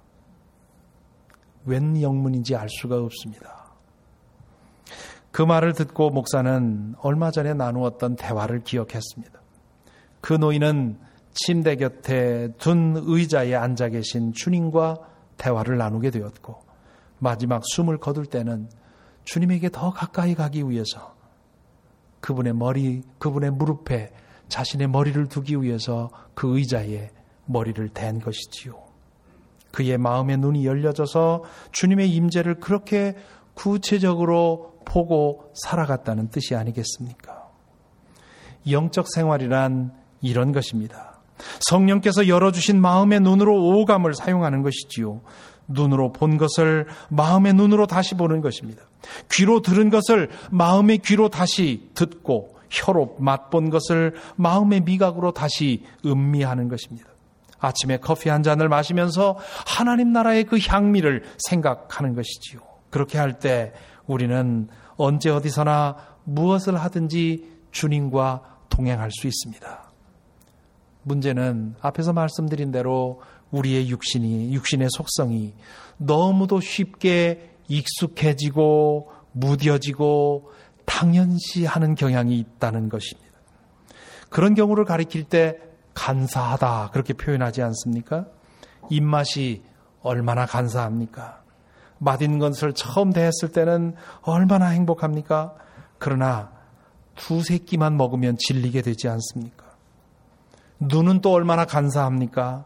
웬 영문인지 알 수가 없습니다. 그 말을 듣고 목사는 얼마 전에 나누었던 대화를 기억했습니다. 그 노인은 침대 곁에 둔 의자에 앉아 계신 주님과 대화를 나누게 되었고 마지막 숨을 거둘 때는 주님에게 더 가까이 가기 위해서 그분의 무릎에 자신의 머리를 두기 위해서 그 의자에 머리를 댄 것이지요. 그의 마음의 눈이 열려져서 주님의 임재를 그렇게 구체적으로 보고 살아갔다는 뜻이 아니겠습니까? 영적 생활이란 이런 것입니다. 성령께서 열어주신 마음의 눈으로 오감을 사용하는 것이지요. 눈으로 본 것을 마음의 눈으로 다시 보는 것입니다. 귀로 들은 것을 마음의 귀로 다시 듣고 혀로 맛본 것을 마음의 미각으로 다시 음미하는 것입니다. 아침에 커피 한 잔을 마시면서 하나님 나라의 그 향미를 생각하는 것이지요. 그렇게 할 때 우리는 언제 어디서나 무엇을 하든지 주님과 동행할 수 있습니다. 문제는 앞에서 말씀드린 대로 우리의 육신의 속성이 너무도 쉽게 익숙해지고 무뎌지고 당연시하는 경향이 있다는 것입니다. 그런 경우를 가리킬 때 간사하다 그렇게 표현하지 않습니까? 입맛이 얼마나 간사합니까? 맛있는 것을 처음 대했을 때는 얼마나 행복합니까? 그러나 두세 끼만 먹으면 질리게 되지 않습니까? 눈은 또 얼마나 간사합니까?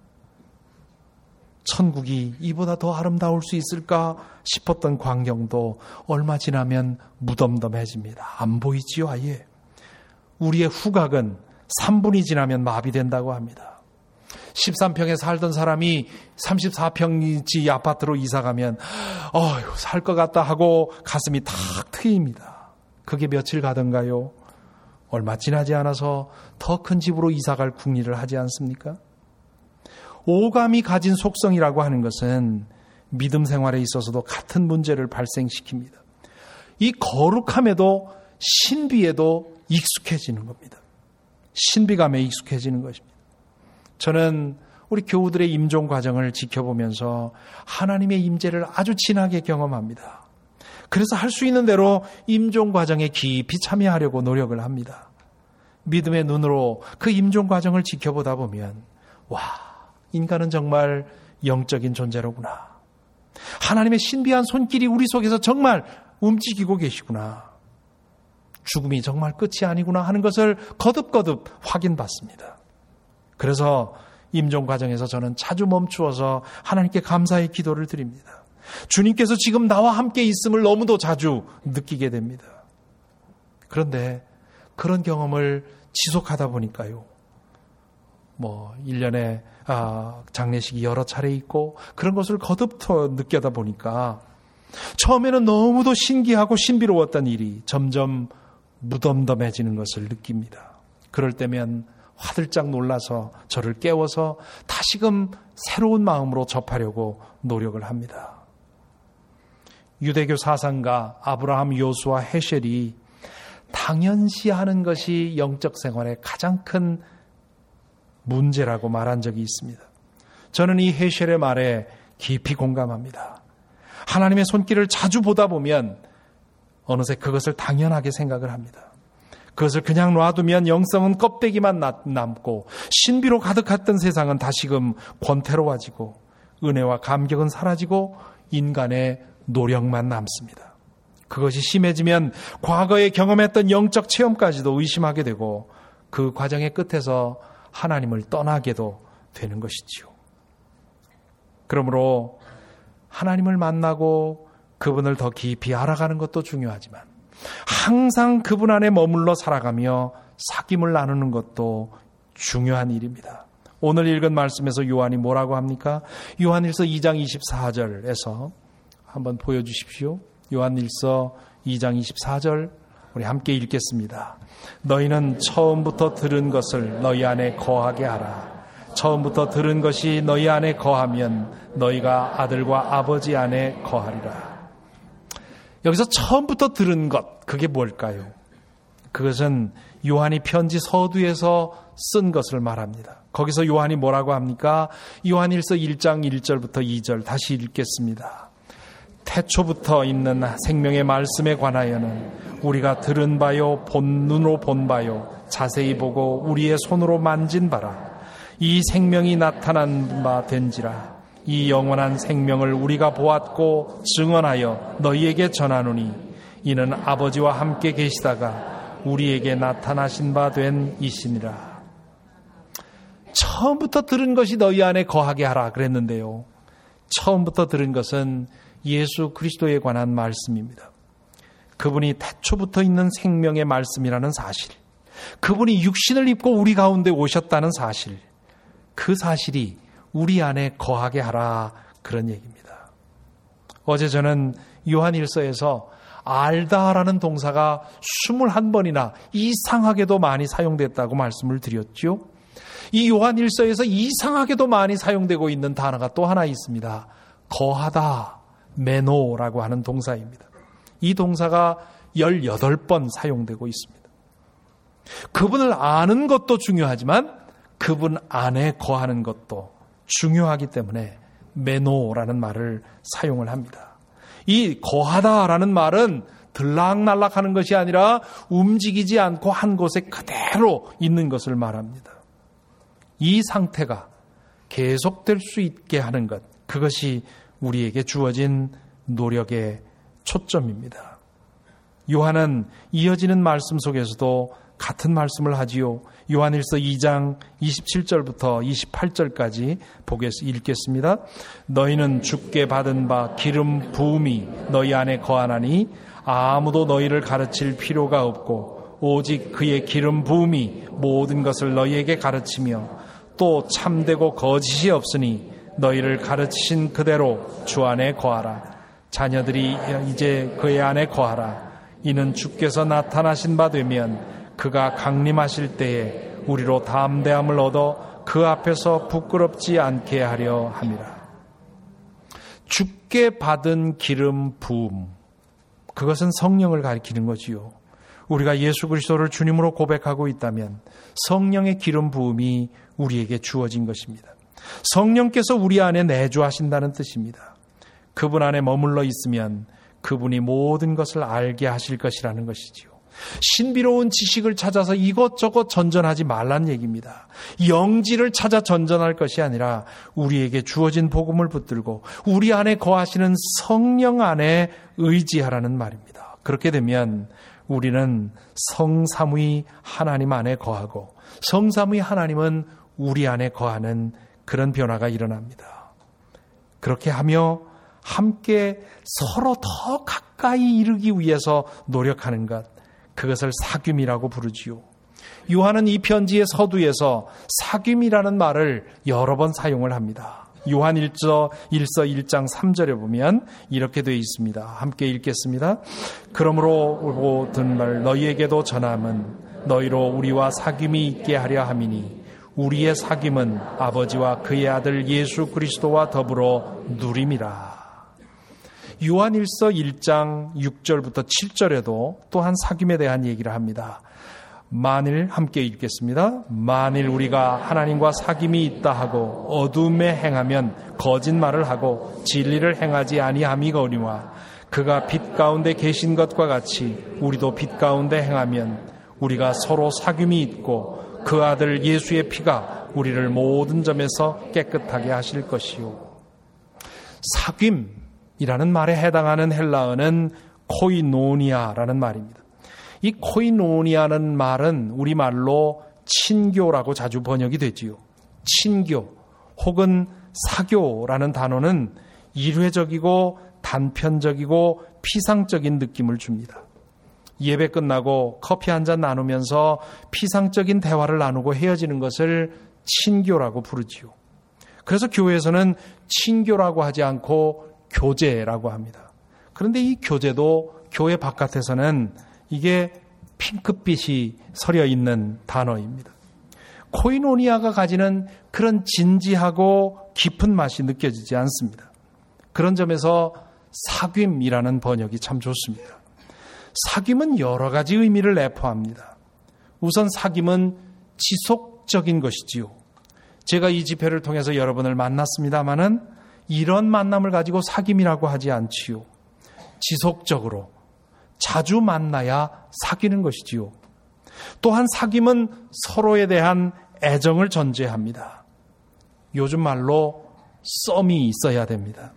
천국이 이보다 더 아름다울 수 있을까 싶었던 광경도 얼마 지나면 무덤덤해집니다. 안 보이지요, 아예. 우리의 후각은 3분이 지나면 마비된다고 합니다. 13평에 살던 사람이 34평지 아파트로 이사가면 살 것 같다 하고 가슴이 탁 트입니다. 그게 며칠 가던가요? 얼마 지나지 않아서 더 큰 집으로 이사갈 궁리를 하지 않습니까? 오감이 가진 속성이라고 하는 것은 믿음 생활에 있어서도 같은 문제를 발생시킵니다. 이 거룩함에도 신비에도 익숙해지는 겁니다. 신비감에 익숙해지는 것입니다. 저는 우리 교우들의 임종 과정을 지켜보면서 하나님의 임재를 아주 진하게 경험합니다. 그래서 할 수 있는 대로 임종 과정에 깊이 참여하려고 노력을 합니다. 믿음의 눈으로 그 임종 과정을 지켜보다 보면 인간은 정말 영적인 존재로구나. 하나님의 신비한 손길이 우리 속에서 정말 움직이고 계시구나. 죽음이 정말 끝이 아니구나 하는 것을 거듭거듭 확인받습니다. 그래서 임종 과정에서 저는 자주 멈추어서 하나님께 감사의 기도를 드립니다. 주님께서 지금 나와 함께 있음을 너무도 자주 느끼게 됩니다. 그런데 그런 경험을 지속하다 보니까요. 1년에 장례식이 여러 차례 있고 그런 것을 거듭 느끼다 보니까 처음에는 너무도 신기하고 신비로웠던 일이 점점 무덤덤해지는 것을 느낍니다. 그럴 때면 화들짝 놀라서 저를 깨워서 다시금 새로운 마음으로 접하려고 노력을 합니다. 유대교 사상가 아브라함 요수아 헤셸이 당연시하는 것이 영적 생활의 가장 큰 문제라고 말한 적이 있습니다. 저는 이 헤셸의 말에 깊이 공감합니다. 하나님의 손길을 자주 보다 보면 어느새 그것을 당연하게 생각을 합니다. 그것을 그냥 놔두면 영성은 껍데기만 남고 신비로 가득했던 세상은 다시금 권태로워지고 은혜와 감격은 사라지고 인간의 노력만 남습니다. 그것이 심해지면 과거에 경험했던 영적 체험까지도 의심하게 되고 그 과정의 끝에서 하나님을 떠나게도 되는 것이지요. 그러므로 하나님을 만나고 그분을 더 깊이 알아가는 것도 중요하지만 항상 그분 안에 머물러 살아가며 사귐을 나누는 것도 중요한 일입니다. 오늘 읽은 말씀에서 요한이 뭐라고 합니까? 요한일서 2장 24절에서 한번 보여주십시오. 요한일서 2장 24절 우리 함께 읽겠습니다. 너희는 처음부터 들은 것을 너희 안에 거하게 하라. 처음부터 들은 것이 너희 안에 거하면 너희가 아들과 아버지 안에 거하리라. 여기서 처음부터 들은 것, 그게 뭘까요? 그것은 요한이 편지 서두에서 쓴 것을 말합니다. 거기서 요한이 뭐라고 합니까? 요한일서 1장 1절부터 2절 다시 읽겠습니다. 태초부터 있는 생명의 말씀에 관하여는 우리가 들은 바요, 눈으로 본 바요, 자세히 보고 우리의 손으로 만진 바라. 이 생명이 나타난 바 된지라. 이 영원한 생명을 우리가 보았고 증언하여 너희에게 전하노니 이는 아버지와 함께 계시다가 우리에게 나타나신 바 된 이시니라. 처음부터 들은 것이 너희 안에 거하게 하라 그랬는데요. 처음부터 들은 것은 예수 그리스도에 관한 말씀입니다. 그분이 태초부터 있는 생명의 말씀이라는 사실, 그분이 육신을 입고 우리 가운데 오셨다는 사실, 그 사실이 우리 안에 거하게 하라 그런 얘기입니다. 어제 저는 요한일서에서 알다라는 동사가 21번이나 이상하게도 많이 사용됐다고 말씀을 드렸죠. 이 요한일서에서 이상하게도 많이 사용되고 있는 단어가 또 하나 있습니다. 거하다, 메노라고 하는 동사입니다. 이 동사가 18번 사용되고 있습니다. 그분을 아는 것도 중요하지만 그분 안에 거하는 것도 중요하기 때문에 메노라는 말을 사용을 합니다. 이 거하다라는 말은 들락날락하는 것이 아니라 움직이지 않고 한 곳에 그대로 있는 것을 말합니다. 이 상태가 계속될 수 있게 하는 것, 그것이 우리에게 주어진 노력의 초점입니다. 요한은 이어지는 말씀 속에서도 같은 말씀을 하지요. 요한일서 2장 27절부터 28절까지 읽겠습니다. 너희는 주께 받은 바 기름 부음이 너희 안에 거하나니 아무도 너희를 가르칠 필요가 없고 오직 그의 기름 부음이 모든 것을 너희에게 가르치며 또 참되고 거짓이 없으니 너희를 가르치신 그대로 주 안에 거하라. 자녀들이 이제 그의 안에 거하라. 이는 주께서 나타나신 바 되면 그가 강림하실 때에 우리로 담대함을 얻어 그 앞에서 부끄럽지 않게 하려 함이라. 주께 받은 기름 부음, 그것은 성령을 가리키는 거지요. 우리가 예수 그리스도를 주님으로 고백하고 있다면 성령의 기름 부음이 우리에게 주어진 것입니다. 성령께서 우리 안에 내주하신다는 뜻입니다. 그분 안에 머물러 있으면 그분이 모든 것을 알게 하실 것이라는 것이지요. 신비로운 지식을 찾아서 이것저것 전전하지 말란 얘기입니다. 영지를 찾아 전전할 것이 아니라 우리에게 주어진 복음을 붙들고 우리 안에 거하시는 성령 안에 의지하라는 말입니다. 그렇게 되면 우리는 성삼위 하나님 안에 거하고 성삼위 하나님은 우리 안에 거하는 그런 변화가 일어납니다. 그렇게 하며 함께 서로 더 가까이 이르기 위해서 노력하는 것, 그것을 사귐이라고 부르지요. 요한은 이 편지의 서두에서 사귐이라는 말을 여러 번 사용을 합니다. 요한 1장 3절에 보면 이렇게 되어 있습니다. 함께 읽겠습니다. 그러므로 모든 말 너희에게도 전함은 너희로 우리와 사귐이 있게 하려 함이니 우리의 사귐은 아버지와 그의 아들 예수 그리스도와 더불어 누림이라. 요한일서 1장 6절부터 7절에도 또한 사귐에 대한 얘기를 합니다. 만일 함께 읽겠습니다. 만일 우리가 하나님과 사귐이 있다 하고 어둠에 행하면 거짓말을 하고 진리를 행하지 아니함이거니와 그가 빛 가운데 계신 것과 같이 우리도 빛 가운데 행하면 우리가 서로 사귐이 있고 그 아들 예수의 피가 우리를 모든 점에서 깨끗하게 하실 것이요. 사귐이라는 말에 해당하는 헬라어는 코이노니아라는 말입니다. 이 코이노니아는 말은 우리말로 친교라고 자주 번역이 되지요. 친교 혹은 사교라는 단어는 일회적이고 단편적이고 피상적인 느낌을 줍니다. 예배 끝나고 커피 한잔 나누면서 피상적인 대화를 나누고 헤어지는 것을 친교라고 부르지요. 그래서 교회에서는 친교라고 하지 않고 교제라고 합니다. 그런데 이 교제도 교회 바깥에서는 이게 핑크빛이 서려 있는 단어입니다. 코이노니아가 가지는 그런 진지하고 깊은 맛이 느껴지지 않습니다. 그런 점에서 사귐이라는 번역이 참 좋습니다. 사귐은 여러 가지 의미를 내포합니다. 우선 사귐은 지속적인 것이지요. 제가 이 집회를 통해서 여러분을 만났습니다마는 이런 만남을 가지고 사귐이라고 하지 않지요. 지속적으로 자주 만나야 사귀는 것이지요. 또한 사귐은 서로에 대한 애정을 전제합니다. 요즘 말로 썸이 있어야 됩니다.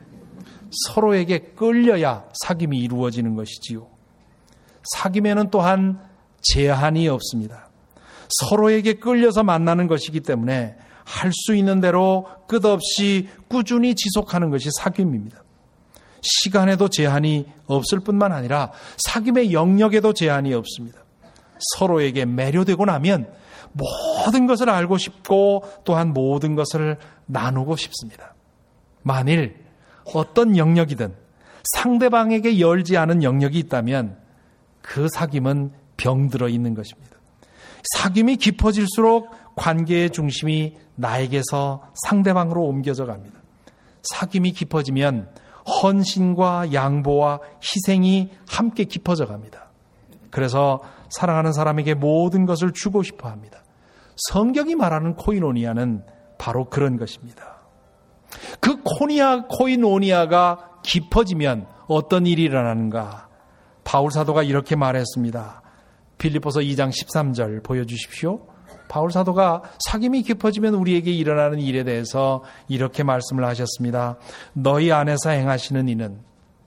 서로에게 끌려야 사귐이 이루어지는 것이지요. 사귐에는 또한 제한이 없습니다. 서로에게 끌려서 만나는 것이기 때문에 할 수 있는 대로 끝없이 꾸준히 지속하는 것이 사귐입니다. 시간에도 제한이 없을 뿐만 아니라 사귐의 영역에도 제한이 없습니다. 서로에게 매료되고 나면 모든 것을 알고 싶고 또한 모든 것을 나누고 싶습니다. 만일 어떤 영역이든 상대방에게 열지 않은 영역이 있다면 그 사귐은 병들어 있는 것입니다. 사귐이 깊어질수록 관계의 중심이 나에게서 상대방으로 옮겨져 갑니다. 사귐이 깊어지면 헌신과 양보와 희생이 함께 깊어져 갑니다. 그래서 사랑하는 사람에게 모든 것을 주고 싶어 합니다. 성경이 말하는 코이노니아는 바로 그런 것입니다. 그 코이노니아가 깊어지면 어떤 일이 일어나는가? 바울 사도가 이렇게 말했습니다. 빌립보서 2장 13절 보여주십시오. 바울 사도가 사귐이 깊어지면 우리에게 일어나는 일에 대해서 이렇게 말씀을 하셨습니다. 너희 안에서 행하시는 이는,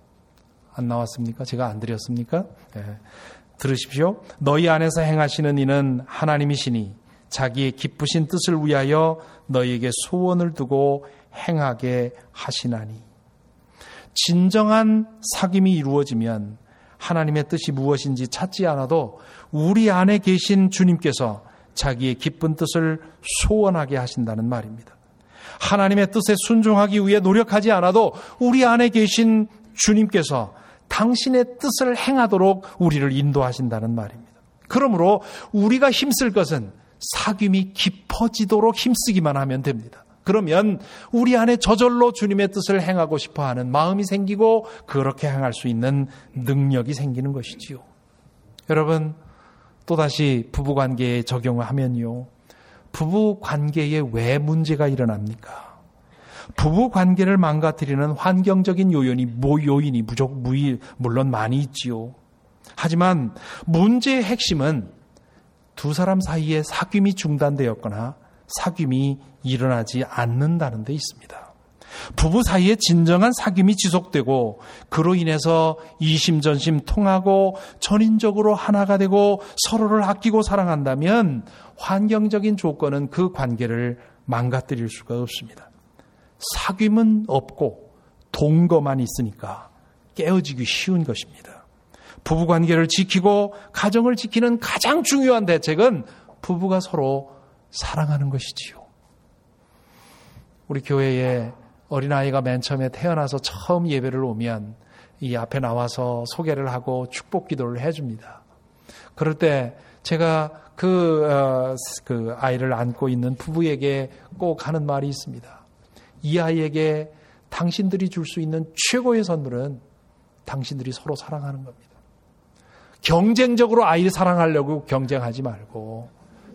안 나왔습니까? 제가 안 드렸습니까? 네. 들으십시오. 너희 안에서 행하시는 이는 하나님이시니 자기의 기쁘신 뜻을 위하여 너희에게 소원을 두고 행하게 하시나니. 진정한 사귐이 이루어지면 하나님의 뜻이 무엇인지 찾지 않아도 우리 안에 계신 주님께서 자기의 기쁜 뜻을 소원하게 하신다는 말입니다. 하나님의 뜻에 순종하기 위해 노력하지 않아도 우리 안에 계신 주님께서 당신의 뜻을 행하도록 우리를 인도하신다는 말입니다. 그러므로 우리가 힘쓸 것은 사귐이 깊어지도록 힘쓰기만 하면 됩니다. 그러면 우리 안에 저절로 주님의 뜻을 행하고 싶어하는 마음이 생기고 그렇게 행할 수 있는 능력이 생기는 것이지요. 여러분, 또다시 부부관계에 적용을 하면요. 부부관계에 왜 문제가 일어납니까? 부부관계를 망가뜨리는 환경적인 요인이 물론 많이 있지요. 하지만 문제의 핵심은 두 사람 사이에 사귐이 중단되었거나 사귐이 일어나지 않는다는 데 있습니다. 부부 사이에 진정한 사귐이 지속되고 그로 인해서 이심전심 통하고 전인적으로 하나가 되고 서로를 아끼고 사랑한다면 환경적인 조건은 그 관계를 망가뜨릴 수가 없습니다. 사귐은 없고 동거만 있으니까 깨어지기 쉬운 것입니다. 부부관계를 지키고 가정을 지키는 가장 중요한 대책은 부부가 서로 사랑하는 것이지요. 우리 교회에 어린아이가 맨 처음에 태어나서 처음 예배를 오면 이 앞에 나와서 소개를 하고 축복 기도를 해줍니다. 그럴 때 제가 그 아이를 안고 있는 부부에게 꼭 하는 말이 있습니다. 이 아이에게 당신들이 줄 수 있는 최고의 선물은 당신들이 서로 사랑하는 겁니다. 경쟁적으로 아이를 사랑하려고 경쟁하지 말고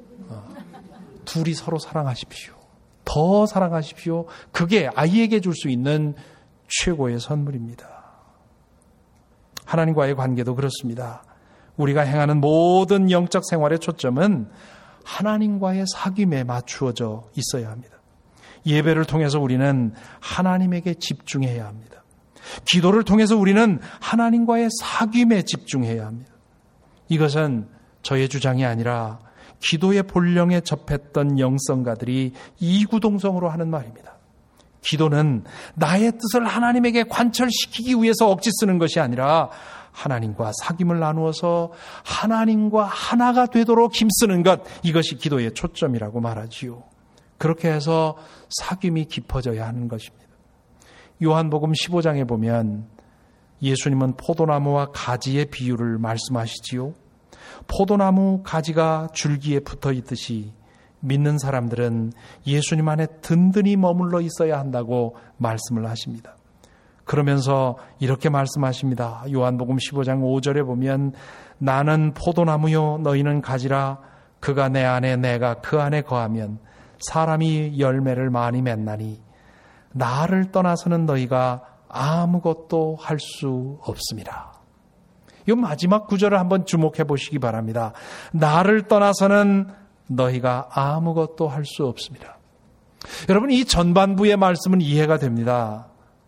둘이 서로 사랑하십시오. 더 사랑하십시오. 그게 아이에게 줄 수 있는 최고의 선물입니다. 하나님과의 관계도 그렇습니다. 우리가 행하는 모든 영적 생활의 초점은 하나님과의 사귐에 맞추어져 있어야 합니다. 예배를 통해서 우리는 하나님에게 집중해야 합니다. 기도를 통해서 우리는 하나님과의 사귐에 집중해야 합니다. 이것은 저의 주장이 아니라 기도의 본령에 접했던 영성가들이 이구동성으로 하는 말입니다. 기도는 나의 뜻을 하나님에게 관철시키기 위해서 억지 쓰는 것이 아니라 하나님과 사귐을 나누어서 하나님과 하나가 되도록 힘쓰는 것, 이것이 기도의 초점이라고 말하지요. 그렇게 해서 사귐이 깊어져야 하는 것입니다. 요한복음 15장에 보면 예수님은 포도나무와 가지의 비유를 말씀하시지요. 포도나무 가지가 줄기에 붙어 있듯이 믿는 사람들은 예수님 안에 든든히 머물러 있어야 한다고 말씀을 하십니다. 그러면서 이렇게 말씀하십니다. 요한복음 15장 5절에 보면 나는 포도나무요 너희는 가지라. 그가 내 안에 내가 그 안에 거하면 사람이 열매를 많이 맺나니 나를 떠나서는 너희가 아무것도 할 수 없습니다. 이 마지막 구절을 한번 주목해 보시기 바랍니다. 나를 떠나서는 너희가 아무것도 할 수 없습니다. 여러분, 이 전반부의 말씀은 이해가 됩니다.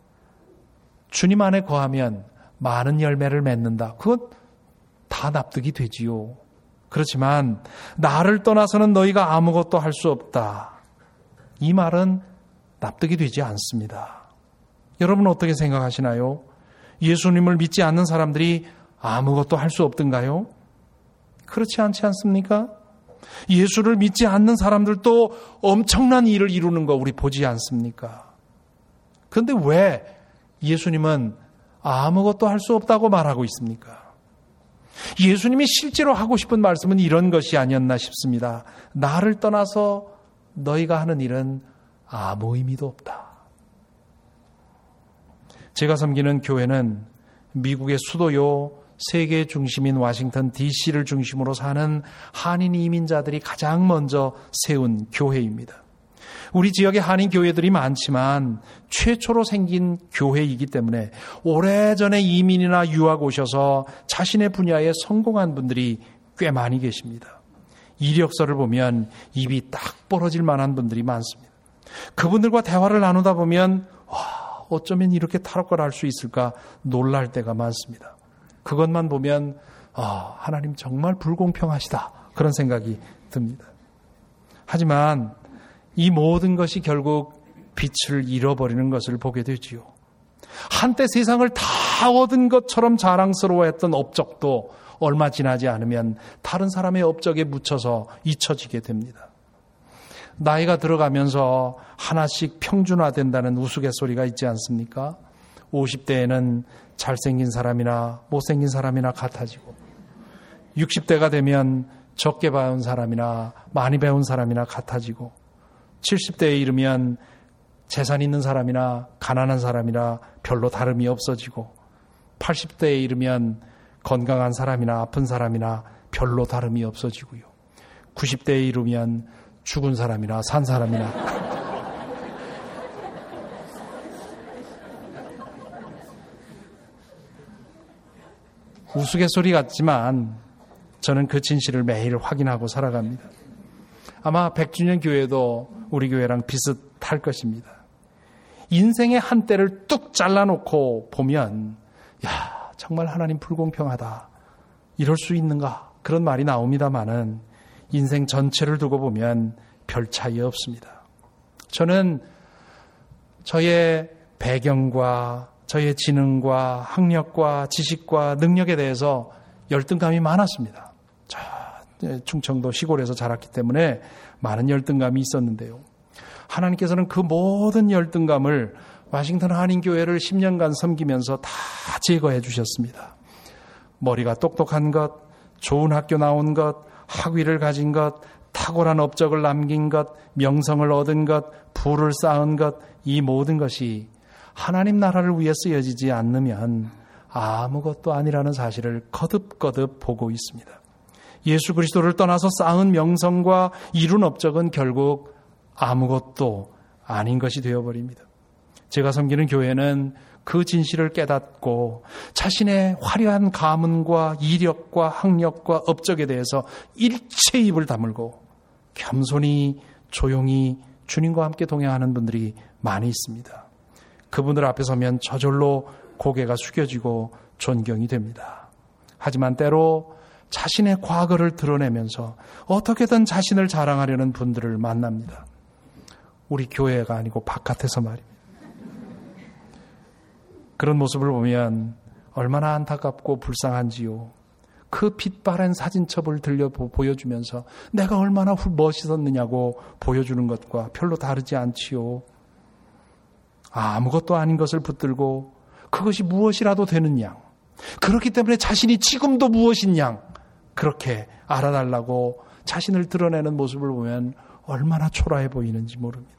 주님 안에 거하면 많은 열매를 맺는다. 그건 다 납득이 되지요. 그렇지만 나를 떠나서는 너희가 아무것도 할 수 없다. 이 말은 납득이 되지 않습니다. 여러분 어떻게 생각하시나요? 예수님을 믿지 않는 사람들이 아무것도 할 수 없던가요? 그렇지 않지 않습니까? 예수를 믿지 않는 사람들도 엄청난 일을 이루는 거 우리 보지 않습니까? 그런데 왜 예수님은 아무것도 할 수 없다고 말하고 있습니까? 예수님이 실제로 하고 싶은 말씀은 이런 것이 아니었나 싶습니다. 나를 떠나서 너희가 하는 일은 아무 의미도 없다. 제가 섬기는 교회는 미국의 수도요, 세계 중심인 워싱턴 DC를 중심으로 사는 한인 이민자들이 가장 먼저 세운 교회입니다. 우리 지역에 한인 교회들이 많지만 최초로 생긴 교회이기 때문에 오래전에 이민이나 유학 오셔서 자신의 분야에 성공한 분들이 꽤 많이 계십니다. 이력서를 보면 입이 딱 벌어질 만한 분들이 많습니다. 그분들과 대화를 나누다 보면 와, 어쩌면 이렇게 탈옥을 할 수 있을까 놀랄 때가 많습니다. 그것만 보면 하나님 정말 불공평하시다 그런 생각이 듭니다. 하지만 이 모든 것이 결국 빛을 잃어버리는 것을 보게 되지요. 한때 세상을 다 얻은 것처럼 자랑스러워했던 업적도 얼마 지나지 않으면 다른 사람의 업적에 묻혀서 잊혀지게 됩니다. 나이가 들어가면서 하나씩 평준화된다는 우스갯소리가 있지 않습니까? 50대에는 잘생긴 사람이나 못생긴 사람이나 같아지고 60대가 되면 적게 배운 사람이나 많이 배운 사람이나 같아지고 70대에 이르면 재산 있는 사람이나 가난한 사람이나 별로 다름이 없어지고 80대에 이르면 건강한 사람이나 아픈 사람이나 별로 다름이 없어지고요. 90대에 이르면 죽은 사람이나 산 사람이나 우스갯소리 같지만 저는 그 진실을 매일 확인하고 살아갑니다. 아마 100주년 교회도 우리 교회랑 비슷할 것입니다. 인생의 한때를 뚝 잘라놓고 보면 야, 정말 하나님 불공평하다. 이럴 수 있는가? 그런 말이 나옵니다마는 인생 전체를 두고 보면 별 차이 없습니다. 저는 저의 배경과 저의 지능과 학력과 지식과 능력에 대해서 열등감이 많았습니다. 충청도 시골에서 자랐기 때문에 많은 열등감이 있었는데요. 하나님께서는 그 모든 열등감을 워싱턴 한인교회를 10년간 섬기면서 다 제거해 주셨습니다. 머리가 똑똑한 것, 좋은 학교 나온 것, 학위를 가진 것, 탁월한 업적을 남긴 것, 명성을 얻은 것, 부를 쌓은 것, 이 모든 것이 하나님 나라를 위해 쓰여지지 않으면 아무것도 아니라는 사실을 거듭거듭 보고 있습니다. 예수 그리스도를 떠나서 쌓은 명성과 이룬 업적은 결국 아무것도 아닌 것이 되어버립니다. 제가 섬기는 교회는 그 진실을 깨닫고 자신의 화려한 가문과 이력과 학력과 업적에 대해서 일체 입을 다물고 겸손히 조용히 주님과 함께 동행하는 분들이 많이 있습니다. 그분들 앞에 서면 저절로 고개가 숙여지고 존경이 됩니다. 하지만 때로 자신의 과거를 드러내면서 어떻게든 자신을 자랑하려는 분들을 만납니다. 우리 교회가 아니고 바깥에서 말입니다. 그런 모습을 보면 얼마나 안타깝고 불쌍한지요. 그 빛바랜 사진첩을 보여주면서 내가 얼마나 멋있었느냐고 보여주는 것과 별로 다르지 않지요. 아무것도 아닌 것을 붙들고 그것이 무엇이라도 되는 양, 그렇기 때문에 자신이 지금도 무엇인 양 그렇게 알아달라고 자신을 드러내는 모습을 보면 얼마나 초라해 보이는지 모릅니다.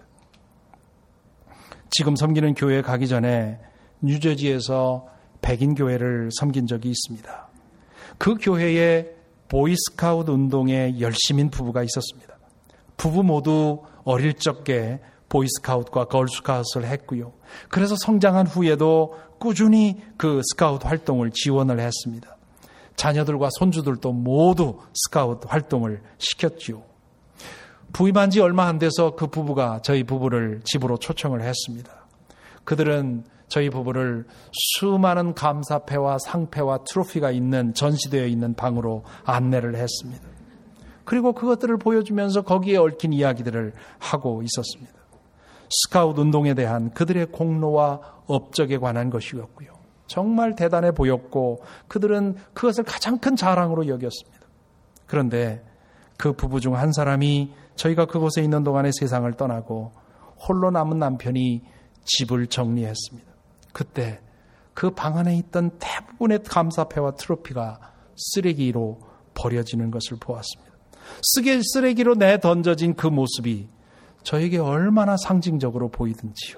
지금 섬기는 교회에 가기 전에 뉴저지에서 백인 교회를 섬긴 적이 있습니다. 그 교회에 보이스카우트 운동에 열심인 부부가 있었습니다. 부부 모두 어릴 적에 보이스카우트과 걸스카우트를 했고요. 그래서 성장한 후에도 꾸준히 그 스카우트 활동을 지원을 했습니다. 자녀들과 손주들도 모두 스카우트 활동을 시켰지요. 부임한 지 얼마 안 돼서 그 부부가 저희 부부를 집으로 초청을 했습니다. 그들은 저희 부부를 수많은 감사패와 상패와 트로피가 있는 전시되어 있는 방으로 안내를 했습니다. 그리고 그것들을 보여주면서 거기에 얽힌 이야기들을 하고 있었습니다. 스카우트 운동에 대한 그들의 공로와 업적에 관한 것이었고요. 정말 대단해 보였고 그들은 그것을 가장 큰 자랑으로 여겼습니다. 그런데 그 부부 중 한 사람이 저희가 그곳에 있는 동안에 세상을 떠나고 홀로 남은 남편이 집을 정리했습니다. 그때 그 방 안에 있던 대부분의 감사패와 트로피가 쓰레기로 버려지는 것을 보았습니다. 쓰레기로 내던져진 그 모습이 저에게 얼마나 상징적으로 보이든지요.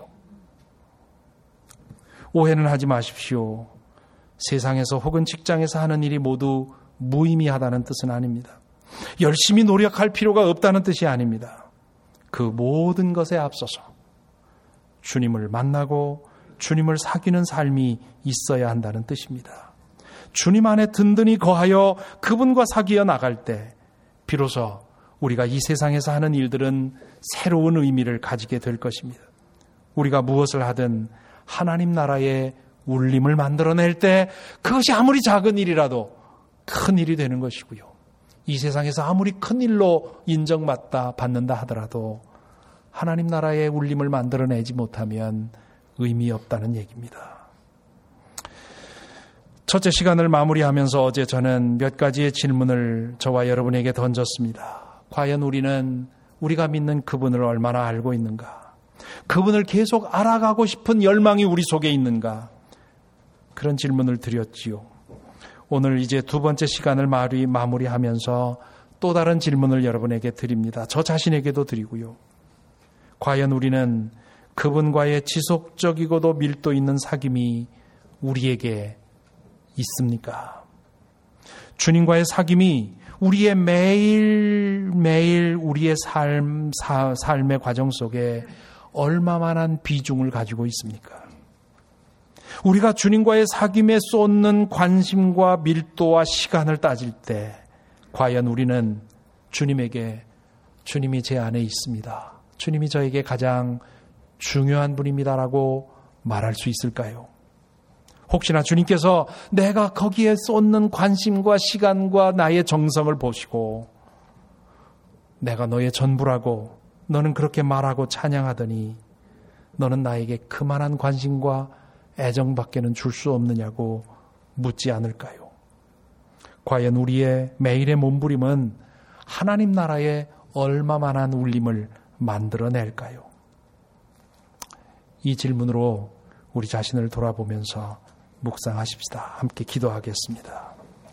오해는 하지 마십시오. 세상에서 혹은 직장에서 하는 일이 모두 무의미하다는 뜻은 아닙니다. 열심히 노력할 필요가 없다는 뜻이 아닙니다. 그 모든 것에 앞서서 주님을 만나고 주님을 사귀는 삶이 있어야 한다는 뜻입니다. 주님 안에 든든히 거하여 그분과 사귀어 나갈 때 비로소 우리가 이 세상에서 하는 일들은 새로운 의미를 가지게 될 것입니다. 우리가 무엇을 하든 하나님 나라의 울림을 만들어낼 때 그것이 아무리 작은 일이라도 큰 일이 되는 것이고요. 이 세상에서 아무리 큰 일로 받는다 하더라도 하나님 나라의 울림을 만들어내지 못하면 의미 없다는 얘기입니다. 첫째 시간을 마무리하면서 어제 저는 몇 가지의 질문을 저와 여러분에게 던졌습니다. 과연 우리가 믿는 그분을 얼마나 알고 있는가? 그분을 계속 알아가고 싶은 열망이 우리 속에 있는가? 그런 질문을 드렸지요. 오늘 이제 두 번째 시간을 마무리하면서 또 다른 질문을 여러분에게 드립니다. 저 자신에게도 드리고요. 과연 우리는 그분과의 지속적이고도 밀도 있는 사귐이 우리에게 있습니까? 주님과의 사귐이 우리의 매일 우리의 삶의 과정 속에 얼마만한 비중을 가지고 있습니까? 우리가 주님과의 사귐에 쏟는 관심과 밀도와 시간을 따질 때 과연 우리는 주님에게 주님이 제 안에 있습니다. 주님이 저에게 가장 중요한 분입니다라고 말할 수 있을까요? 혹시나 주님께서 내가 거기에 쏟는 관심과 시간과 나의 정성을 보시고 내가 너의 전부라고 너는 그렇게 말하고 찬양하더니 너는 나에게 그만한 관심과 애정밖에는 줄 수 없느냐고 묻지 않을까요? 과연 우리의 매일의 몸부림은 하나님 나라의 얼마만한 울림을 만들어낼까요? 이 질문으로 우리 자신을 돌아보면서 묵상하십시다. 함께 기도하겠습니다.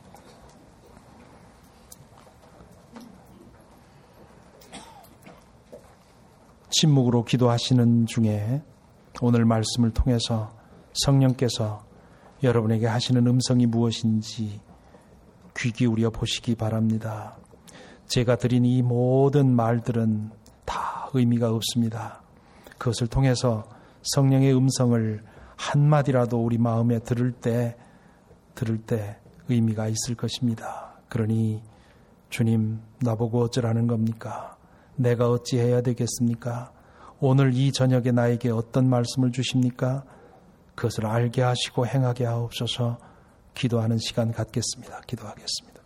침묵으로 기도하시는 중에 오늘 말씀을 통해서 성령께서 여러분에게 하시는 음성이 무엇인지 귀 기울여 보시기 바랍니다. 제가 드린 이 모든 말들은 다 의미가 없습니다. 그것을 통해서 성령의 음성을 한마디라도 우리 마음에 들을 때 의미가 있을 것입니다. 그러니 주님, 나보고 어쩌라는 겁니까? 내가 어찌해야 되겠습니까? 오늘 이 저녁에 나에게 어떤 말씀을 주십니까? 그것을 알게 하시고 행하게 하옵소서. 기도하는 시간 갖겠습니다. 기도하겠습니다.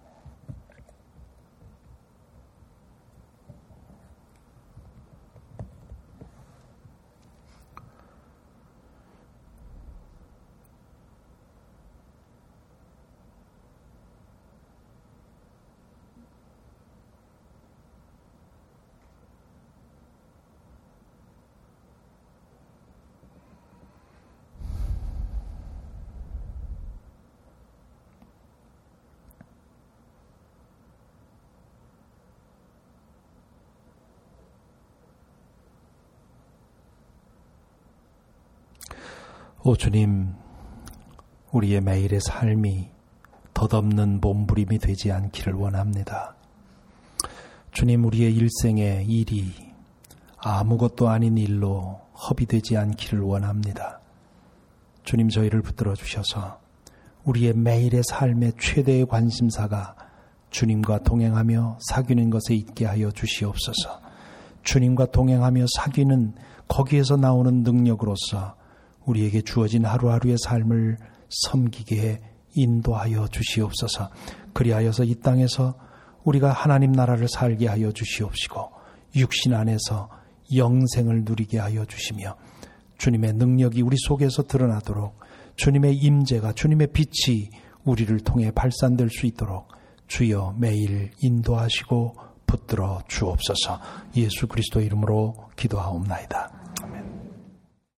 오 주님, 우리의 매일의 삶이 덧없는 몸부림이 되지 않기를 원합니다. 주님, 우리의 일생의 일이 아무것도 아닌 일로 허비되지 않기를 원합니다. 주님, 저희를 붙들어 주셔서 우리의 매일의 삶의 최대의 관심사가 주님과 동행하며 사귀는 것에 있게 하여 주시옵소서. 주님과 동행하며 사귀는 거기에서 나오는 능력으로서 우리에게 주어진 하루하루의 삶을 섬기게 인도하여 주시옵소서. 그리하여서 이 땅에서 우리가 하나님 나라를 살게 하여 주시옵시고 육신 안에서 영생을 누리게 하여 주시며 주님의 능력이 우리 속에서 드러나도록 주님의 임재가, 주님의 빛이 우리를 통해 발산될 수 있도록 주여 매일 인도하시고 붙들어 주옵소서. 예수 그리스도 이름으로 기도하옵나이다.